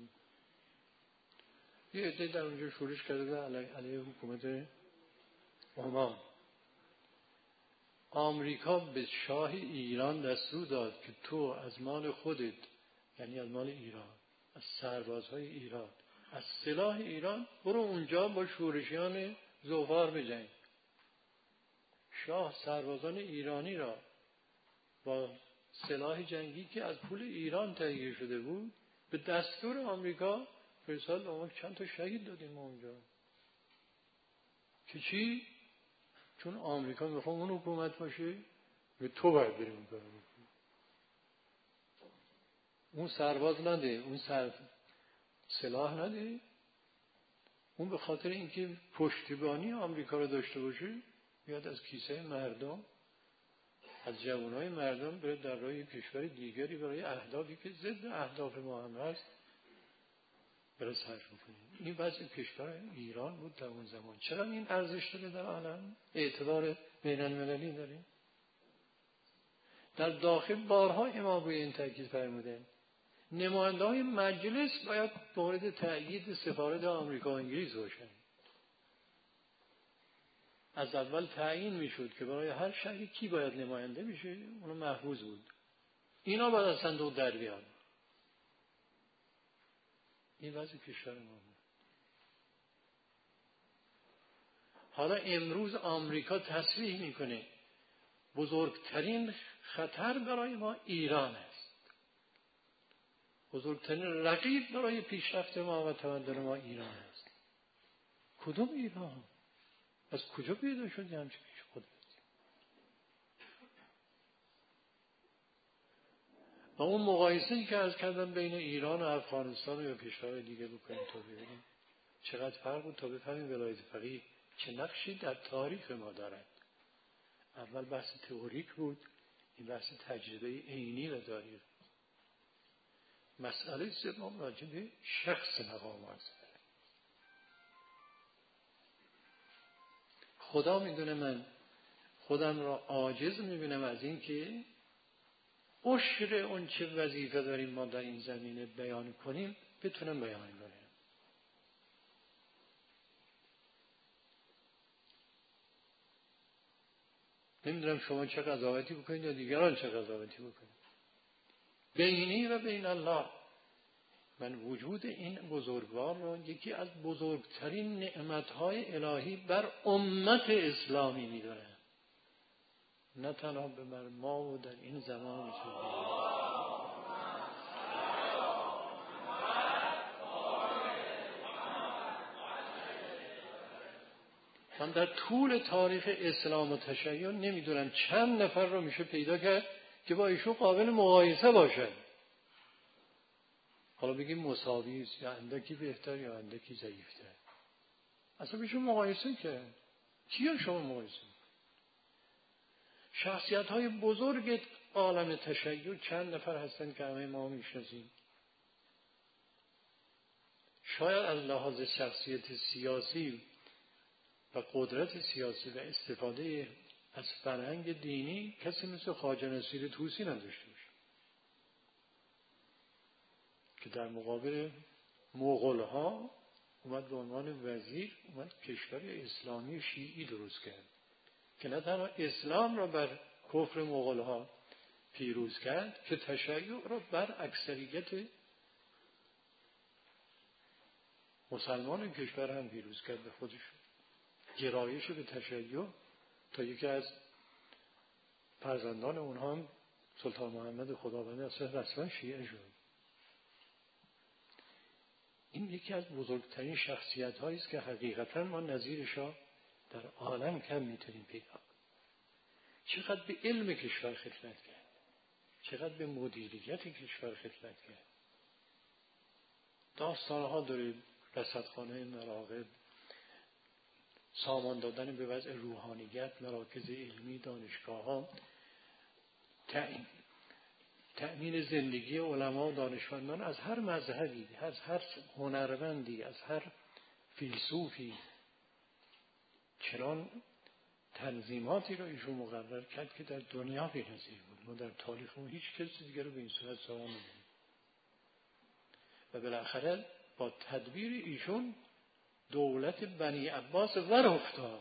یه عده در اونجا شورش کرده علیه حکومت عمان. آمریکا به شاه ایران دستور داد که تو از مال خودت، یعنی از مال ایران، از سربازهای ایران، از سلاح ایران برو اونجا با شورشیان ظفار بجنگ. شاه سربازان ایرانی را با سلاح جنگی که از پول ایران تهیه شده بود به دستور آمریکا فرستاد. ما چند تا شهید دادیم ما اونجا. که چی؟ چون آمریکا میخواد اون حکومت باشه، به تو باید بریم اون کارو بکنی. اون سرباز نده، اون سلاح نده، اون به خاطر اینکه پشتیبانی آمریکا رو داشته باشه بیاد از کیسه مردم، از جوانای مردم بره در راه کشور دیگری برای اهدافی که ضد اهداف ما هم هست برای صرف میکنیم. این وضع کشور ایران بود در اون زمان. چرا این ارزش داره در عالم؟ اعتبار بین المللی داره. در داخل بارها امام روی این تاکید فرموده نماینده های مجلس باید مورد تأیید سفارت آمریکا و انگلیس باشن. از اول تعیین میشد که برای هر شهری کی باید نماینده بشه، اونو محفوظ بود. اینا باید از صندوق در بیان. این وضع کشور ما بود. حالا امروز آمریکا تصریح میکنه بزرگترین خطر برای ما ایران است. بزرگترین رقیب برای پیشرفت ما و تمدن ما ایران است. کدوم ایران؟ از کجا پیدا شد همچین پیش خود؟ و اون مقایسه‌ای که عرض کردم بین ایران و افغانستان یا کشورهای دیگه بکنیم تا ببینیم چقدر فرق بود، تا بفهمیم ولایت فقیه چه نقشی در تاریخ ما دارد. اول بحث تئوریک بود، این بحث تجربه عینی و تاریخ. مسئله سوم راجع به شخص مقامات. خدا میدونه من خودم را عاجز میبینم از این که عشر اون چه وظیفه داریم ما در این زمینه بیان کنیم بتونم بیان کنم. نمیدونم شما چه قضاوتی بکنید یا دیگران چه قضاوتی بکنید. بینی و بین الله من وجود این بزرگوار را یکی از بزرگترین نعمتهای الهی بر امت اسلامی میدونم، نه تنها بر ما و در این زمان من در طول تاریخ اسلام و تشیع نمیدونم چند نفر رو میشه پیدا کرد که با ایشون قابل مقایسه باشه. حالا بگیم مساوی است یا اندکی بهتر یا اندکی ضعیفتر، اصلا بهشون مقایسه کرد. کیا شما مقایسه؟ شخصیت های بزرگ عالم تشیع چند نفر هستن که همه ما میشناسیم. شاید از لحاظ شخصیت سیاسی و قدرت سیاسی و استفاده از فرهنگ دینی کسی مثل خواجه نصیر طوسی نداشته باشه که در مقابل مغول‌ها اومد به عنوان وزیر، اومد کشور اسلامی شیعی درست کرد که نه تنها اسلام را بر کفر مغول‌ها پیروز کرد که تشیع را بر اکثریت مسلمان کشور هم پیروز کرد به خودشون. گرایش به تشیع تا یکی از فرزندان اونها هم سلطان محمد خداوند اصلا رسما شیعه شد. این یکی از بزرگترین شخصیت هایی است که حقیقتا ما نظیرش را در عالم کم میتونیم پیدا کنیم. چقدر به علم کشور خدمت کرد، چقدر به مدیریت کشور خدمت کرد. داستانها داره، رصدخانه مراقب، سامان دادن به وضع روحانیت، مراکز علمی، دانشگاه ها، تأمین زندگی علما و دانشمندان از هر مذهبی، از هر هنرمندی، از هر فیلسوفی. چنان تنظیماتی را ایشون مقرر کرد که در دنیا بی‌نظیر بود. ما در تاریخ ما هیچ کسی دیگر رو به این صورت سامان ندیدیم. و بالاخره با تدبیر ایشون دولت بنی عباس ور افتاد.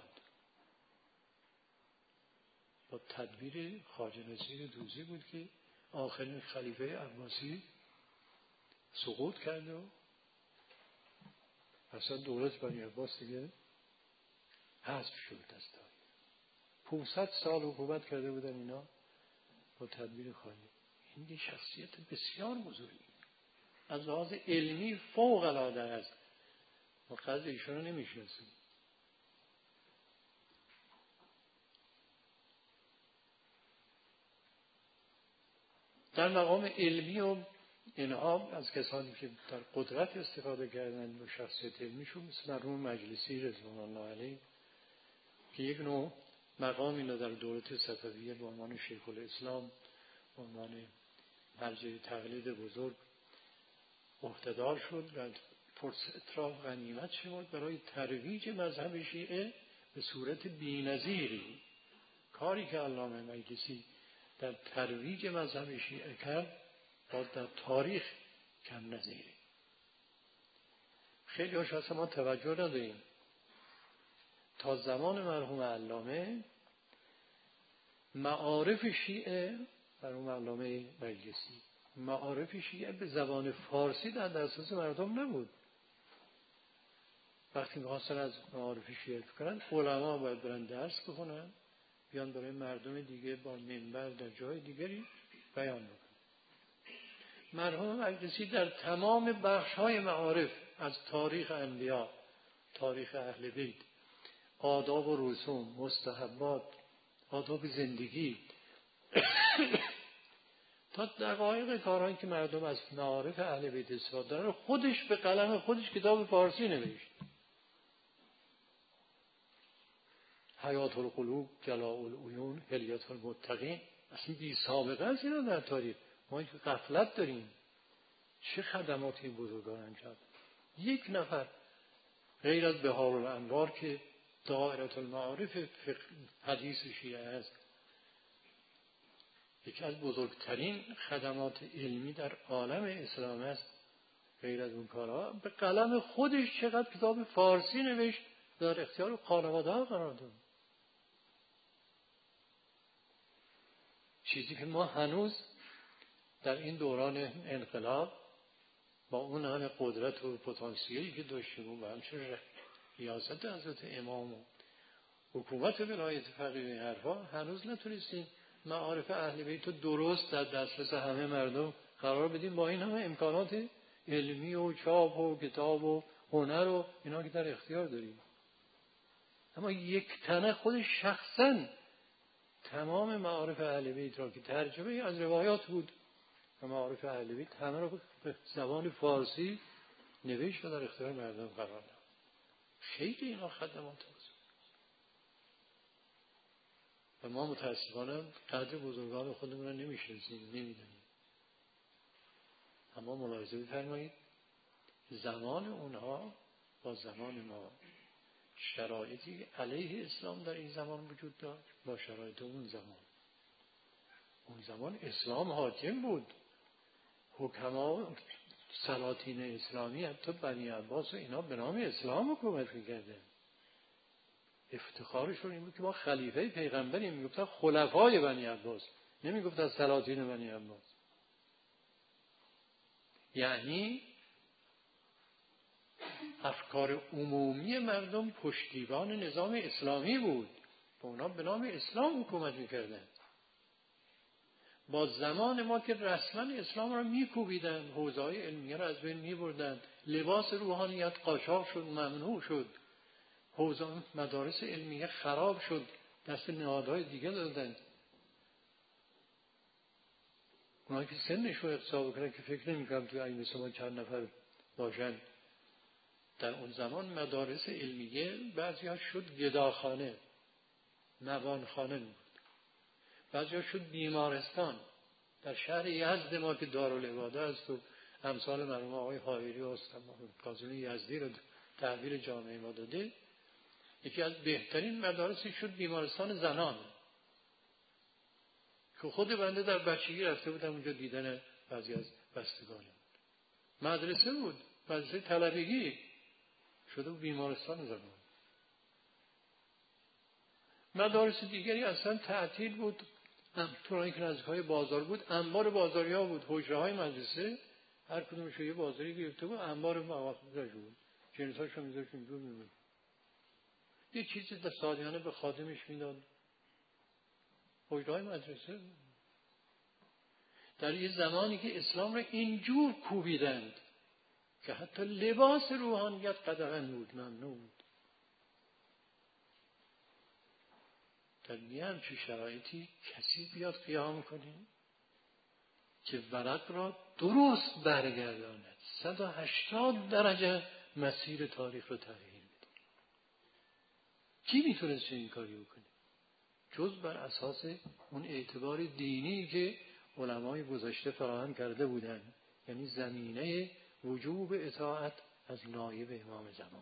با تدبیر خواجه نصیر طوسی بود که آخرین خلیفه عباسی سقوط کرد و اصلا دولت بنی عباس دیگه حذف شد از تاریخ. 500 سال حکومت کرده بودن اینا با تدبیر خواجه. این یه شخصیت بسیار بزرگی از لحاظ علمی فوق العاده است. ما قدر ایشون رو نمیشناسیم. در مقام علمی و اینها از کسانی که در قدرت استفاده کردن و شخصیت علمیشون مثل مرحوم مجلسی رضوان الله علیه که یک نوع مقامی را در دولت صفویه به عنوان شیخ الاسلام، به عنوان مرجع تقلید بزرگ عهده‌دار شد و فرصت را غنیمت شمرد برای ترویج مذهب شیعه به صورت بی‌نظیری. کاری که علامه مجلسی در ترویج مذهب شیعه کرد باز در تاریخ کم نظیره. خیلی هاش اصلا ما توجه نداریم. تا زمان مرحوم علامه معارف شیعه، مرحوم علامه مجلسی، معارف شیعه به زبان فارسی در دسترس مردم نبود. وقتی می‌خواستن از معارف شیعه کنن، علما باید برن درس بخونن، بیان برای مردم دیگه با منبر در جای دیگری بیان بکنن. مرحوم مجلسی در تمام بخش‌های معارف، از تاریخ انبیا، تاریخ اهل بیت، آداب و رسوم، مستحبات، آداب زندگی تا دقایق کارهایی که مردم از معارف اهل بیت استفاده دارن، خودش به قلم خودش کتاب فارسی نوشت. حیات القلوب، جلاء العیون، حلیة المتقین. اصلا بی سابقه است اینا در تاریخ. ما که غفلت داریم. چه خدماتی بزرگان انجام. یک نفر غیر از بهار الانوار که دائره المعارف حدیث شیعه است، یکی از بزرگترین خدمات علمی در عالم اسلام است، غیر از اون کارها به قلم خودش چقدر کتاب فارسی نوشت، در اختیار خانواده ها قرار داد. چیزی که ما هنوز در این دوران انقلاب با اون همه قدرت و پتانسیلی که داشتیم و همچنین ریاست حضرت امام و حکومت ولایت فقیه این حرفا، هنوز نتونستیم معارف اهل بیت رو درست در دسترس همه مردم قرار بدیم با این همه امکانات علمی و چاپ و کتاب و هنر و اینا که در اختیار داریم. اما یک تنه خودش شخصا تمام معارف اهل بیت را که ترجمه از روایات بود و معارف اهل بیت همه را به زبان فارسی نوشت و در اختیار مردم قرار داد. خیلی اینا خدمات بود و ما متاسفانه قدر بزرگان خودمون را نمیشناسیم، نمیدونیم. اما ملاحظه بفرمایید زمان اونها با زمان ما، شرایطی علیه اسلام در این زمان وجود داشت با شرایط اون زمان اسلام حاکم بود. حکما، سلاطین اسلامی، حتی بنی عباس و اینا به نام اسلام حکومت می‌کردن. افتخارشون این بود که ما خلیفه پیغمبریم، میگفتن خلفای بنی عباس، نمیگفتن سلاطین بنی عباس. یعنی افکار عمومی مردم پشتیبان نظام اسلامی بود، با اونا به نام اسلام حکومت میکردن. با زمان ما که رسما اسلام را میکوبیدن، حوزه‌های علمیه را از بین میبردن، لباس روحانیت قاچاق شد، ممنوع شد، حوزه مدارس علمیه خراب شد، دست نهادهای دیگه دادن. اونایی که سنش رو احساب کنن که فکر نمی‌کنم توی این مثل ما چند نفر باشن، در اون زمان مدارس علمیه بعضی‌ها شد گداخانه، نوانخانه بود، بعضی‌ها شد بیمارستان. در شهر یزد ما که دارالعباده است و امثال مرحوم آقای حایری و کاظمی یزدی رو تحویل جامعه ما داده، یکی از بهترین مدارسی شد بیمارستان زنان که خود بنده در بچگی رفته بودم اونجا دیدن بعضی از بستگانم. مدرسه بود، مدرسه طلبگی شده بود بیمارستان زنان. مدارس دیگری اصلا تعطیل بود، طورانی که نزدیکای بازار بود، انبار بازاریا بود، حجره های مدرسه هر کدومش یه بازاری گرفته بود، انبار مواقع داشت بود، جنساشو میذاشت اینجور میمون. یه چیزی در سالیانه به خادمش میداد، حجره های مدرسه. در یه زمانی که اسلام را اینجور کوبیدند که حتی لباس روحانیت قدغن بود، ممنوع بود. در یه همچین شرایطی کسی بیاد قیام کنه که ورق را درست برگرداند، 180 درجه مسیر تاریخ رو تغییر بده. کی میتونست این کاری بکنه جز بر اساس اون اعتبار دینی که علمای گذشته فراهم کرده بودند، یعنی زمینه وجوب اطاعت از نایب امام زمان.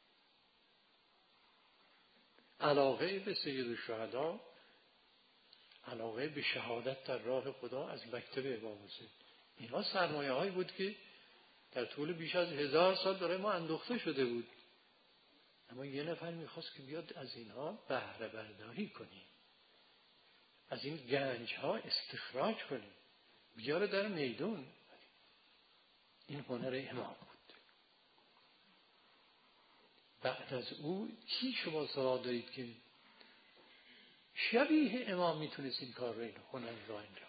علاقه به سید الشهدا، علاقه به شهادت در راه خدا از مکتب امام حسین، اینا سرمایه هایی بود که در طول بیش از 1000 سال برای ما اندوخته شده بود. اما یه نفر میخواست که بیاد از اینها بهره برداری کنیم، از این گنج ها استخراج کنیم، بیاره در میدون. این هنر امام بود. بعد از او کی شما سراغ دارید که شبیه امام میتونست این کار رو، این هنر رو انجام؟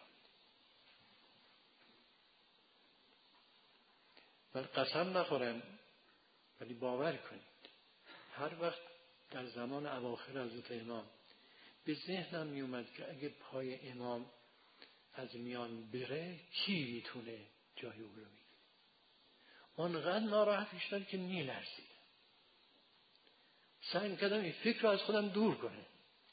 من قسم نخورم ولی باور کنید هر وقت در زمان اواخر حضرت امام به ذهنم میومد که اگه پای امام از میان بره کی میتونه جای او رو بگیره، اونقدر ناراحت شدم که میلرزیدم. سعی میکردم این فکر رو از خودم دور کنم،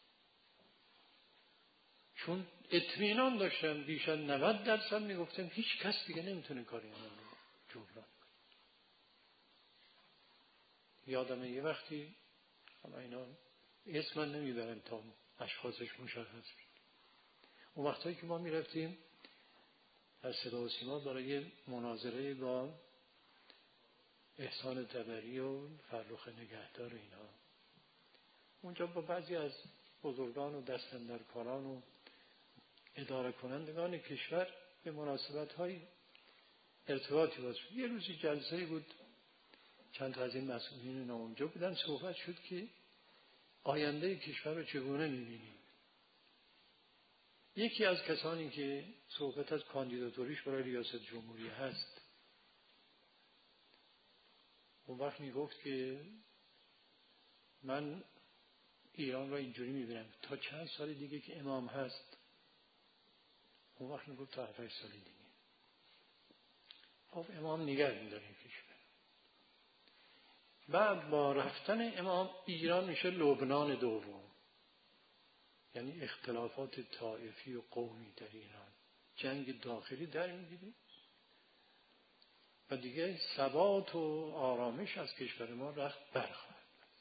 چون اطمینان داشتم بیش از 90% میگفتم هیچ کس دیگه نمیتونه کاری امام رو جبران کنه. یادمه یه وقتی، حالا اینا اسم من نمیبرم تا اشخاصش مشخص بشه، اون وقتایی که ما میرفتیم از صدا و سیما برای مناظره با احسان طبری و فرخ نگهدار اینا، اونجا با بعضی از بزرگان و دستاندرکاران و اداره کنندگان کشور به مناسبت‌های ارتباطی باز شد. یه روزی جلسه بود، چند تا از این مسئولین اینا اونجا بودن، صحبت شد که آینده کشور رو چگونه می‌بینیم. یکی از کسانی که صحبت از کاندیداتوریش برای ریاست جمهوری هست، اون وقت میگفت که من ایران را اینجوری میبینم تا چند سال دیگه که امام هست. اون وقت میگفت تا 7 سال دیگه. خب امام نگه می‌داره کشور. بعد با رفتن امام ایران میشه لبنان دوم، یعنی اختلافات طائفی و قومی در ایران، جنگ داخلی در میگیره و دیگه ثبات و آرامش از کشور ما رخت برخواهد.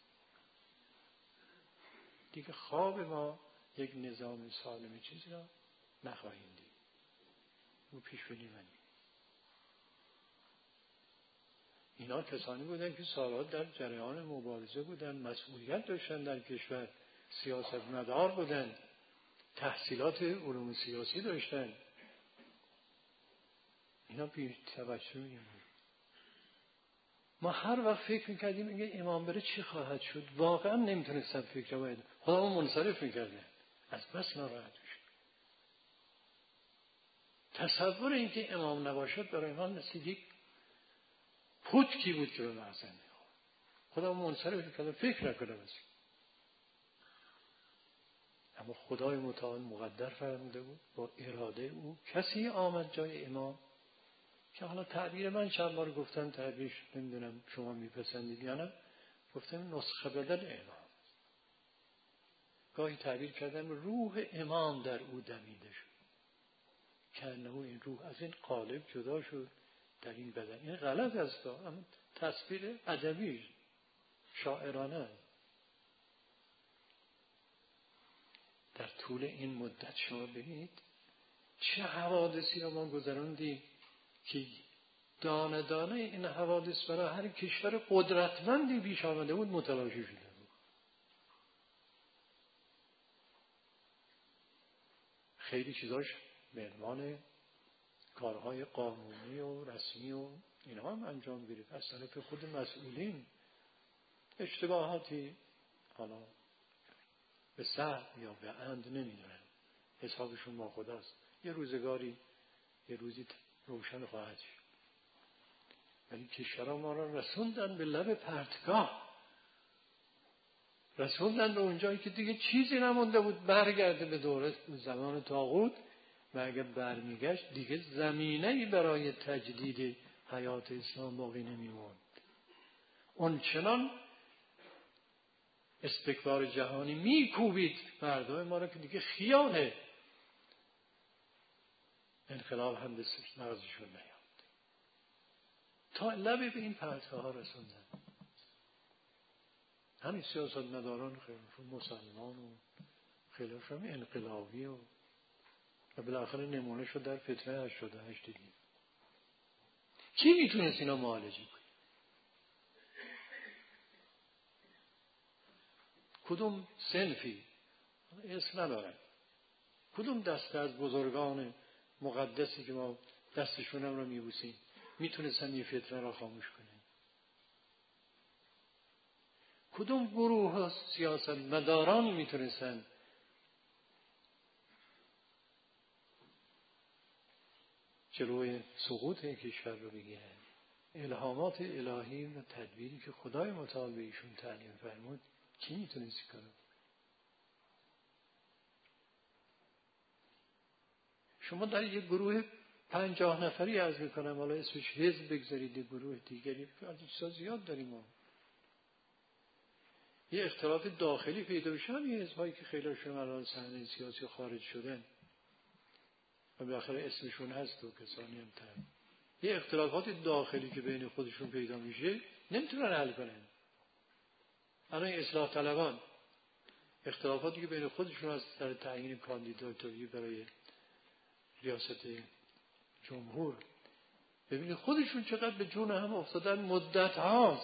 دیگه خواب ما یک نظام سالم چیزی را نخواهیم دید. اون پیش بینی منی. اینا کسانی بودن که سالها در جریان مبارزه بودن، مسئولیت داشتن در کشور، سیاستمدار بودن، تحصیلات علوم سیاسی داشتن. اینا بی توجه میمونن. ما هر وقت فکر میکردیم اگه امام بره چی خواهد شد، واقعا نمیتونستم فکر رو باید خودمو منصرف میکردم، از بس ناراحت میشد. تصور اینکه امام نباشد برای ما مثل یک پتکی بود که به مغزم میخورد. خودمو منصرف میکردم، فکر نکنم از این. اما خدای متعال مقدر فرموده بود با اراده او کسی آمد جای امام که حالا تعبیر من چند بار گفتم، تعبیرش نمیدونم شما میپسندید یا نه، گفتم نسخه بدل امام. گاهی تعبیر کردم روح امام در او دمیده شد، کنه این روح از این قالب جدا شد در این بدن. این غلط است، اما تصویر ادبی شاعرانه. در طول این مدت شما ببینید چه حوادثی رو ما گذراندیم که دانه دانه این حوادث برای هر کشور قدرتمندی پیش آمده بود متلاشی شده بود. خیلی چیزاش به عنوان کارهای قانونی و رسمی و اینها هم انجام گرفت از طرف خود مسئولین. اشتباهاتی حالا به سهو یا به عمد نمیدونن، حسابشون با خداست. یه روزگاری یه روزی روشن خواهد شد. ولی کشورها ما را رسوندن به لب پرتگاه، رسوندن به اونجایی که دیگه چیزی نمونده بود برگرده به دوره زمان طاغوت، و اگر برمیگشت دیگه زمینه‌ای برای تجدید حیات اسلام باقی نمیموند. اون چنان استکبار جهانی میکوبید مردم ما را که دیگه خیال انقلاب هم به مغزشون نیامد. تا لب به این پرتوه ها رسوندن. همین سیاستمداران خیلی مسلمان و خیلی هم انقلابی و بالاخره نمونه شد در فتنه 88 دیگه. کی میتونست اینا معالجه کنه؟ کدوم صنفی اسم ندارن، کدوم دسته از بزرگان مقدسی که ما دستشون هم رو میبوسیم میتونستن یه فتنه را خاموش کنن؟ کدوم گروه سیاست مداران میتونستن جلوی سقوط این کشور رو بگیرن؟ الهامات الهی و تدبیری که خدای متعال به ایشون تعلیم فرمود کی میتونست کنه؟ شما در یک گروه 50 نفری عرض میکنم، حالا اسمش حزب بگذارید، گروه دیگری چیزا زیاد داریم ما. یه اختلاف داخلی پیدا بشه، هم یه حزبایی که خیلی شما الان صحنه سیاسی خارج شدن و بالاخره اسمشون هست و کسانی هم تر، یه اختلافات داخلی که بین خودشون پیدا میشه نمیتونن حل کنن. الان اصلاح طلبان اختلافاتی که بین خودشون هست در تعیین کاندیداتوری برای ریاست جمهور، ببینید خودشون چقدر به جون هم افتادن، مدت هاست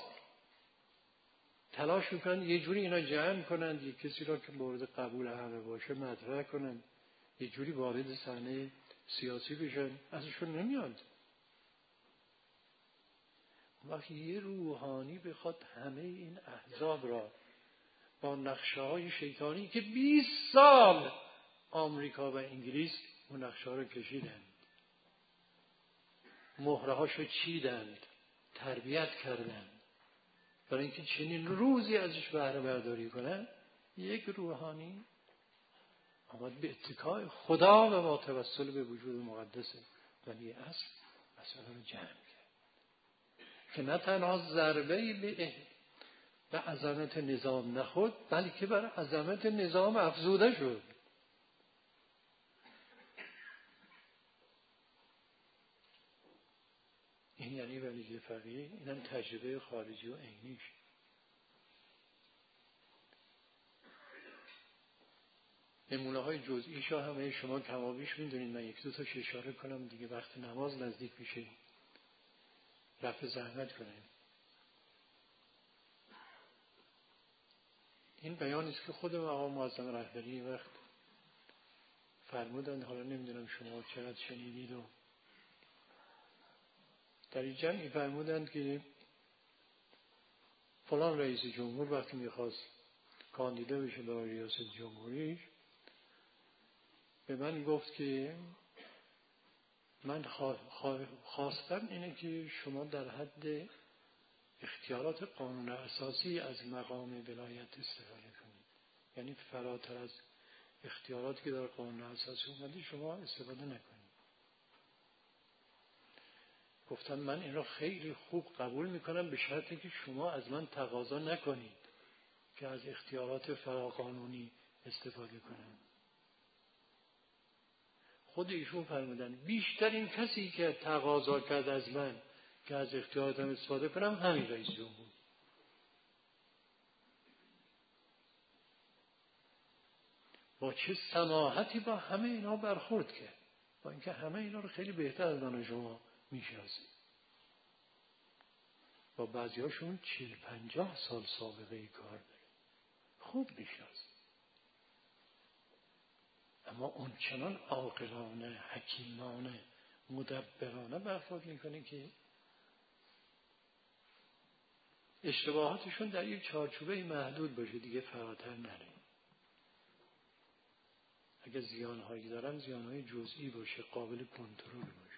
تلاش میکنن یه جوری اینا جمع کنن، یه کسی را که مورد قبول همه باشه مطرح کنن، یه جوری وارد صحنه سیاسی بشن، ازشون نمیاد. وقتی یه روحانی بخواد همه این احزاب را با نقشه های شیطانی که 20 سال آمریکا و انگلیس اون نقشه ها رو کشیدند، مهره هاشو چیدند، تربیت کردند برای اینکه چنین روزی ازش بهره برداری کنن، یک روحانی آمد به اتکای خدا و با توسل به وجود مقدس ولی اصل مسئله رو جمع کرد که نه تنها ضربه‌ای به عظمت نظام نخورد، بلکه بر عظمت نظام افزوده شد. این یعنی ولی فقیه، اینم تجربه خارجی و عینیش. نمونه های جزئیش ها همه شما کمابیش میدونید، من یک دو تاش اشاره کنم دیگه، وقت نماز نزدیک میشه رفع زحمت کنیم. این بیانی است که خود آقا معظم رهبری وقت فرمودند، حالا نمیدونم شما چقدر شنیدید، و در این جمعی فرمودند که فلان رئیس جمهور وقتی میخواست کاندیدا بشه برای ریاست جمهوریش به من گفت که من خواستم اینه که شما در حد اختیارات قانون اساسی از مقام ولایت استفاده کنید، یعنی فراتر از اختیاراتی که در قانون اساسی اومده شما استفاده نکنید. گفتم من این را خیلی خوب قبول میکنم به شرطی که شما از من تقاضا نکنید که از اختیارات فراقانونی استفاده کنم. خود ایشون فرمودن بیشترین کسی که تقاضا کرد از من که از اختیاراتم استفاده کنم همین رئیس جمهور. با چه سماحتی با همه اینا برخورد کرد، با اینکه همه اینا رو خیلی بهتر از من و شما میشناسید. با بعضی هاشون 40-50 سال سابقه کار داره، خوب میشناسید، اما اون چنان عاقلانه، حکیمانه، مدبرانه برخورد میکنه که اشتباهاتشون در یک چارچوبه محدود باشه، دیگه فراتر نره. اگه زیانهایی دارن زیانهای جزئی باشه، قابل کنترل باشه.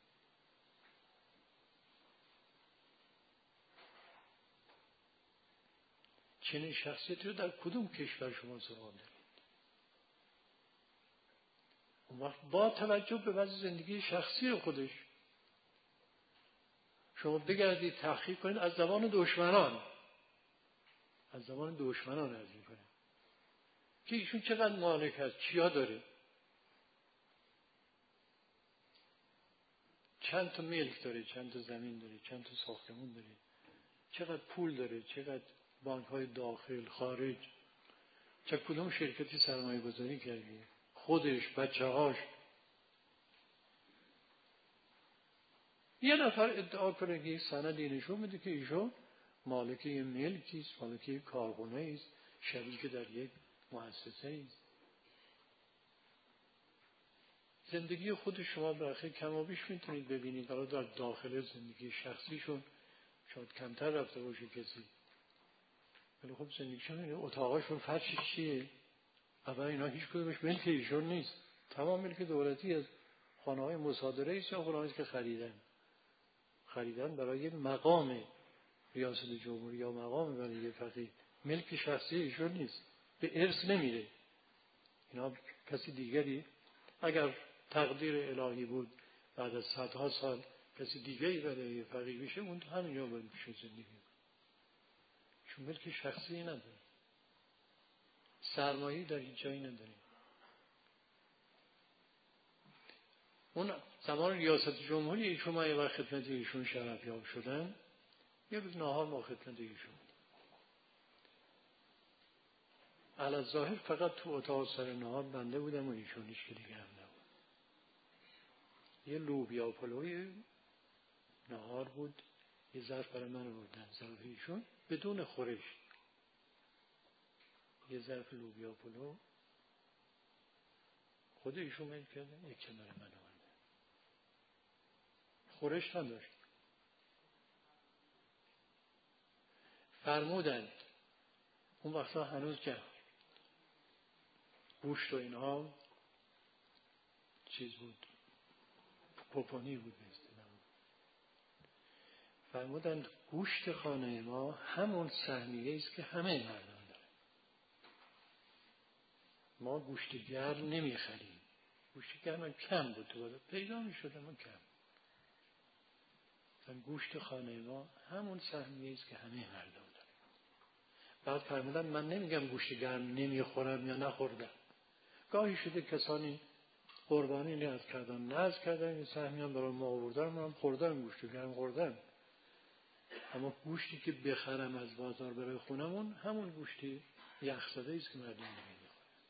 چنین شخصیتی رو در کدوم کشور شما سراغ دارید؟ اون وقت با توجه به وضع زندگی شخصی خودش شما بگردید تحقیق کنید از زبان دشمنان عرض می‌کنه که ایشون چقدر مالک هست، چیا داره، چند تا ملک داره، چند تا زمین داره، چند تا ساختمون داره، چقدر پول داره، چقدر بانک‌های داخل خارج، چه کدوم شرکتی سرمایه گذاری کردی، خودش، بچه‌هاش. یه نفر ادعا کنه که سندی نشون میده که ایشون مالک یه ملکی است، مالک یه کارخونه است، شریک در یک مؤسسه است. زندگی خود شما برخی کم و بیش میتونید ببینید، حالا در داخل زندگی شخصیشون شاید کمتر رفته باشه کسی، ولی خب زندگیشون اتاقاشون فرشش چیه؟ اول اینا هیچ کدومش ملک ایشون نیست، تمام ملک دولتی از خانه‌های مصادره است یا خانه‌هایی که خریدن برای مقام ریاست جمهوری یا مقام ولی فقیه. ملک شخصی ایشون نیست، به ارث نمیره. اینا کسی دیگری اگر تقدیر الهی بود بعد از صدها سال کسی دیگری برای فقیه بشه، اون تو همینجا باید بشه زندگی، چون ملک شخصی نداره، سرمایه‌ای در هیچ جایی نداره. اون زمان ریاست جمهوری ایشون، ما یه وقت خدمت ایشون شرفیاب شدن، یه روز نهار ما خدمت ایشون، علاوه فقط تو اتاق سر نهار بنده بودم و ایشون، هیچ که دیگه هم نبود. یه لوبیا پلوی نهار بود، یه ظرف برای من آوردن، ظرف ایشون بدون خورش، یه ظرف لوبیا پلو خود ایشون میل کردن، یک برای من آوردن، خورش نداشت. فرمودند اون وقتا هنوز که گوشت و اینها چیز بود، پوپونی بود مثلا، فرمودند گوشت خانه ما همون سهمیه است که همه مردم دارن، ما گوشت گرم نمیخریم. گوشت گرم کم بود تو بازار پیدا میشد، اما کم. گوشت خانه ما همون سهمیه است که همه مردم دارن. بعد فرمودن من نمیگم گوشت گرم نمیخورم یا نخوردم، گاهی شده کسانی قربانی نیاز کردن این سهمی هم برای ما آوردن، من هم خوردم، گوشت گرم خوردم، اما گوشتی که بخرم از بازار برای خونمون همون گوشتی یخزده است که مردم میخورن.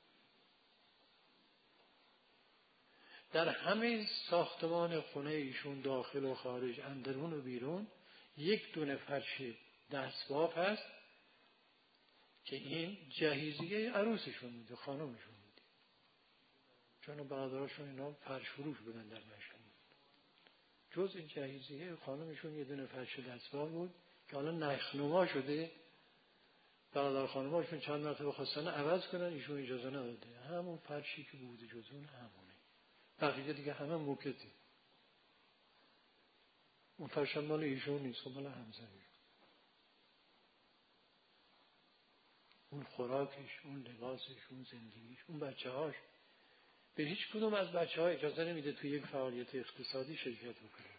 در همه ساختمان خونه ایشون داخل و خارج، اندرون و بیرون، یک دونه فرش دستباف هست که این جهیزیه عروسشون بوده، خانمشون بوده، چون برادراشون اینا فرش فروش بودن در مشهد. جز این جهیزیه خانمشون یه دونه فرش دستباف بود که حالا نخنما شده، برادر خانماشون چند مرتبه خواستن عوض کنن، ایشون اجازه نداده، همون فرشی که بوده جز اون همونه، بقیه دیگه همه موکته. اون فرش مال ایشون نیست، مال همسرش. اون خوراکش، اون لباسش، اون زندگیش، اون بچه‌هاش، به هیچ کدوم از بچه‌ها اجازه نمیده توی یک فعالیت اقتصادی شرکت بکنه.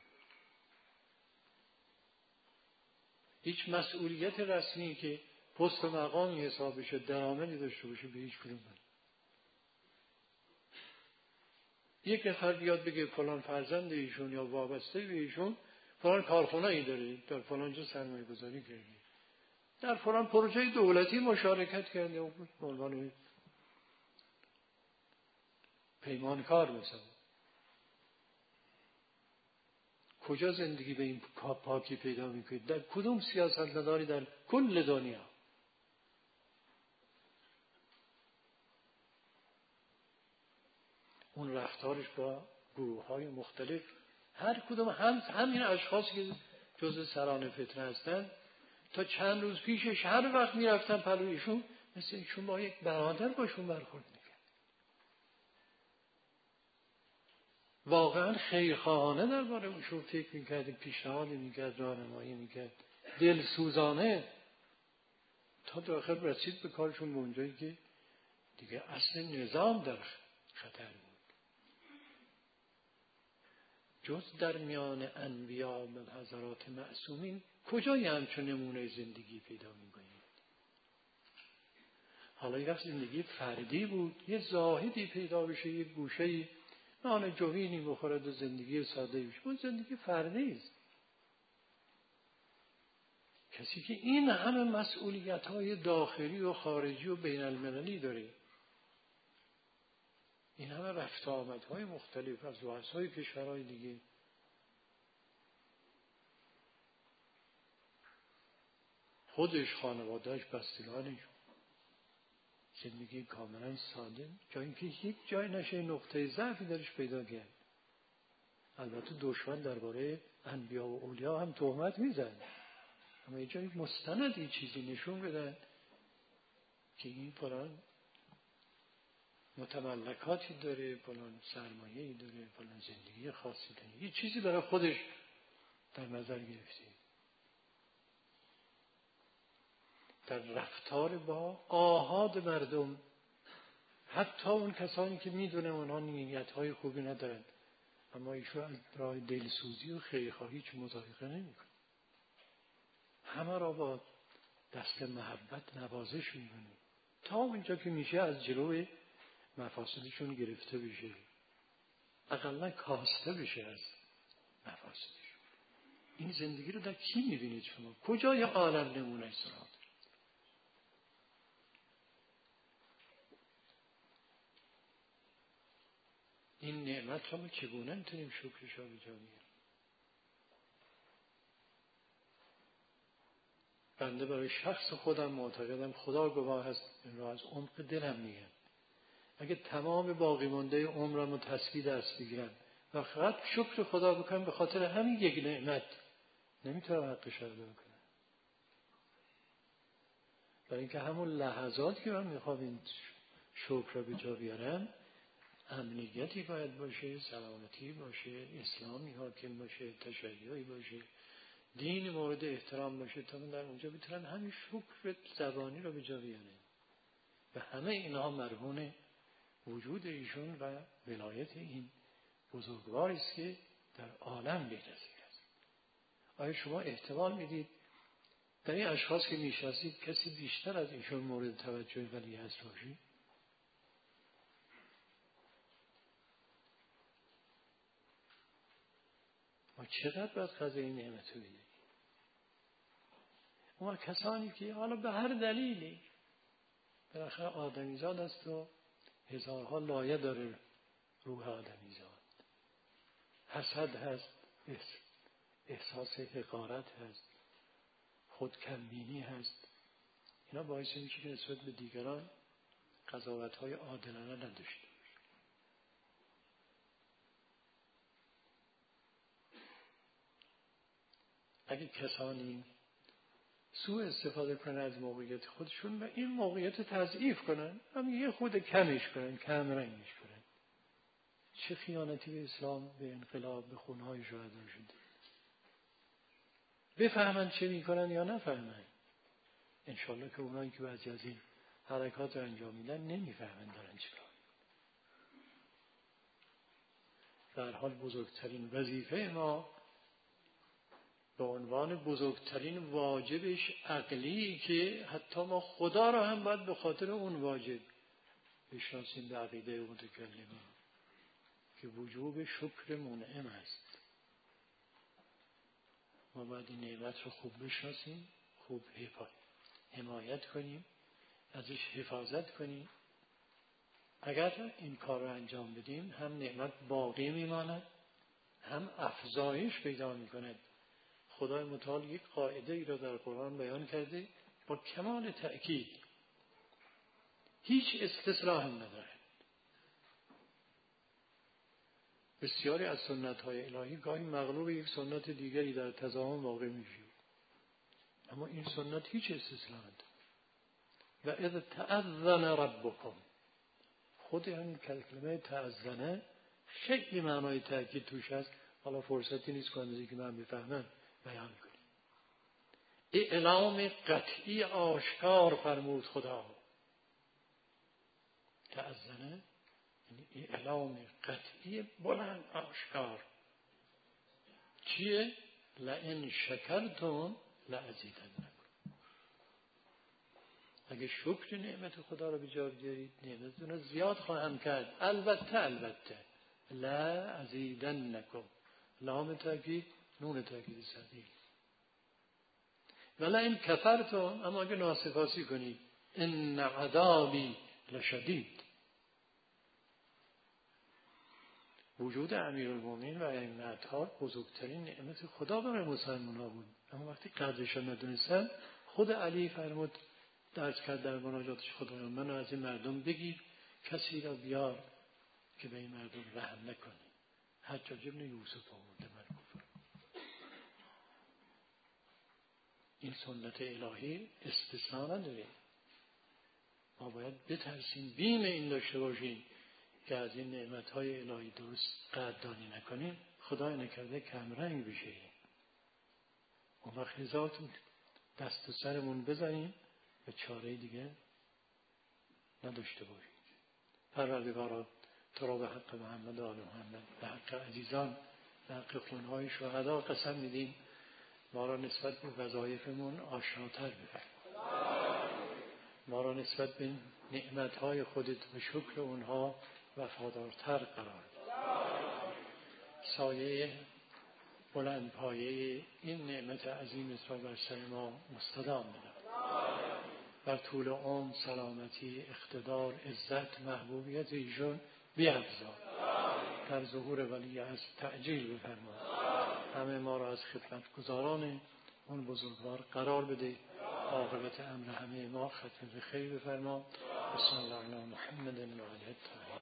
هیچ مسئولیت رسمی که پست و مقامی حساب بشه، درآمدی داشته باشه، به هیچ کدوم نمیده. یک نفر بیاد بگه فلان فرزند ایشون یا وابسته به ایشون فلان کارخونه ای داره، در فلان جا سرمایه گذاری کرده، در فلان پروژه دولتی مشارکت کرده، و به عنوان پیمانکار مثلا، کجا زندگی به این پاکی پیدا میکنید؟ در کدوم سیاستمداری در کل دنیا؟ اون رفتارش با گروه‌های مختلف، هر کدوم همین اشخاصی که جزء سران فتنه هستن، تا چند روز پیشش هر وقت میرفتن پلویشون، مثل ایشون با یک برادر باشون برخورد میکرد. واقعا خیرخواهانه درباره ایشون فکر میکرد، پیشنهاد میکرد، راهنمایی میکرد، دلسوزانه، تا داخل رسید به کارشون به اونجایی که دیگه اصل نظام در خطر بود. جز در میان انبیا و حضرات معصومین کجای همچون نمونه زندگی پیدا میکنید؟ حالا یک زندگی فردی بود، یه زاهدی پیدا بشه، یه گوشه‌ای نان جوینی بخورد و زندگی ساده بشه. اون زندگی فردی است. کسی که این همه مسئولیت‌های داخلی و خارجی و بین المللی داره، این همه رفت آمدهای مختلف از رؤسای کشورهای دیگه، خودش، خانوادهش، بستگانش، زندگی کاملا ساده، جایی که هیچ جای نشه نقطه ضعفی درش پیدا کرد. البته دشمن درباره انبیا و اولیا هم تهمت میزن، اما یه جایی مستندی چیزی نشون بدن که این فلان متملکاتی داره، فلان سرمایه‌ای داره، فلان زندگی خاصی داره، یه چیزی برای خودش در نظر گرفته. در رفتار با آحاد مردم، حتی اون کسانی که میدونه اونها نیت‌های خوبی ندارن، اما ایشون از راه دلسوزی و خیرخواهی هیچ مضایقه نمی‌کنه. همه را با دست محبت نوازش می‌کنه تا اونجا که میشه از جلوی مفاسدشون گرفته بشه، اقلا کاسته بشه از مفاسدشون. این زندگی رو در کی می‌بینید شما؟ کجای عالم نمونه سراغ؟ این نعمت رو ما چگونه میتونیم شکرش رو به جا بیاریم؟ بنده برای شخص خودم معتقدم، خدا گواه هست، این رو از عمق دلم میگم، اگه تمام باقی مانده عمرم رو تسبیح دست بگیرم و فقط شکر خدا بکنم به خاطر همین یک نعمت، نمیتونم حقش رو بکنم. برای اینکه همون لحظات که من میخوام این شکر رو به جا بیارم، امنیتی باید باشه، سلامتی باشه، اسلامی حاکم باشه، تشیعی باشه، دین مورد احترام باشه، تا من در اونجا بتونم همین شکر زبانی رو به جا بیارم. و همه اینها مرهون وجود ایشون و ولایت این بزرگواری است که در عالم بی‌نظیر است. آیا شما احتمال میدید در این اشخاص که میشناسید کسی بیشتر از ایشون مورد توجه ولی هست باشه؟ ما چقدر باید قدر این نعمت رو بدهیم؟ اما کسانی که حالا به هر دلیلی، بالاخره آدمیزاد است و هزارها لایه داره روح آدمیزاد، حسد هست، احساس حقارت هست، خودکمبینی هست، اینا باعث میشه که نسبت به دیگران قضاوت‌های عادلانه نداشته. اگه کسانی سوء استفاده کنن از موقعیت خودشون و این موقعیت تضعیف کنن، هم یه خود کمش کنن، کم رنگش کنن، چه خیانتی به اسلام، به انقلاب، به خونهای شهدا شده. بفهمن چه میکنن یا نفهمن. انشالله که اونایی که بعضی از این حرکات رو انجام میدن نمیفهمن دارن چیکار. در حال بزرگترین وظیفه ما به عنوان بزرگترین واجبش عقلی که حتی ما خدا را هم باید به خاطر اون واجب بشناسیم، به عقیده متکلمین، که وجوب شکر منعم است. ما باید این نعمت رو خوب بشناسیم، خوب حمایت کنیم، ازش حفاظت کنیم. اگر این کار رو انجام بدیم، هم نعمت باقی میماند، هم افزایش پیدا میکند. خدای متعال یک قاعده ای را در قرآن بیان کرده با کمال تأکید، هیچ استثناء هم نداره. بسیاری از سنت‌های الهی گاهی مغلوب یک سنت دیگری در تضامن واقع میشه، اما این سنت هیچ استثناء نداره. و اذ تأذن ربکم، خود این کلمه تأذنه خیلی معنای تأکید توش هست. حالا فرصتی نیست که من بفهمم بیان کنیم. اعلام قطعی آشکار فرمود خدا. تأذنه یعنی اعلام قطعی بلند آشکار. چیه؟ لئن شکرتم لأزیدنکم. اگه شکر نعمت خدا رو به جا بیارید، نعمتتون رو زیاد خواهم کرد. البته لازیدنکم، لام تاکید، نون تاکید ثقیل. ولی این کفرتم، اما اگه ناسپاسی کنید، ان عذابی لشدید. وجود امیرالمومنین و ائمه‌ها بزرگترین نعمت خدا برای مسلمان‌ها بود، اما وقتی قدرش ندونستن، خود علی فرمود درس کرد در مناجاتش، خدایا منو از این مردم بگیر، کسی را بیار که به این مردم رحم نکنه. حجاج ابن یوسف آورده من کفر. این سنت الهی استثناء نداره. ما باید بترسیم، بیم این داشته باشیم که از این نعمتهای الهی درست قدردانی نکنیم، خدا نکرده کمرنگ بشه. اون وقت هزارتون دست و سرمون بزنیم و چاره دیگه نداشته باشیم. پروردگارا تو را به حق محمد و آل محمد، به حق عزیزان، به حق خونهای شهدا قسم میدیم ما را نسبت به وظایفمون آشناتر بفرما. ما را نسبت به نعمتهای خودت و شکر اونها وفادارتر قرار بده. سایه بلند پایه این نعمت عظیم را بر سر ما مستدام بده. بر طول عمر، سلامتی، اقتدار، عزت، محبوبیت ایشون بیفزا. در ظهور ولی از تعجیل بفرما. همه ما را از خدمتگزاران اون بزرگوار قرار بده. عاقبت امر همه ما ختم به خیر بفرما. بسم الله علی محمد و علی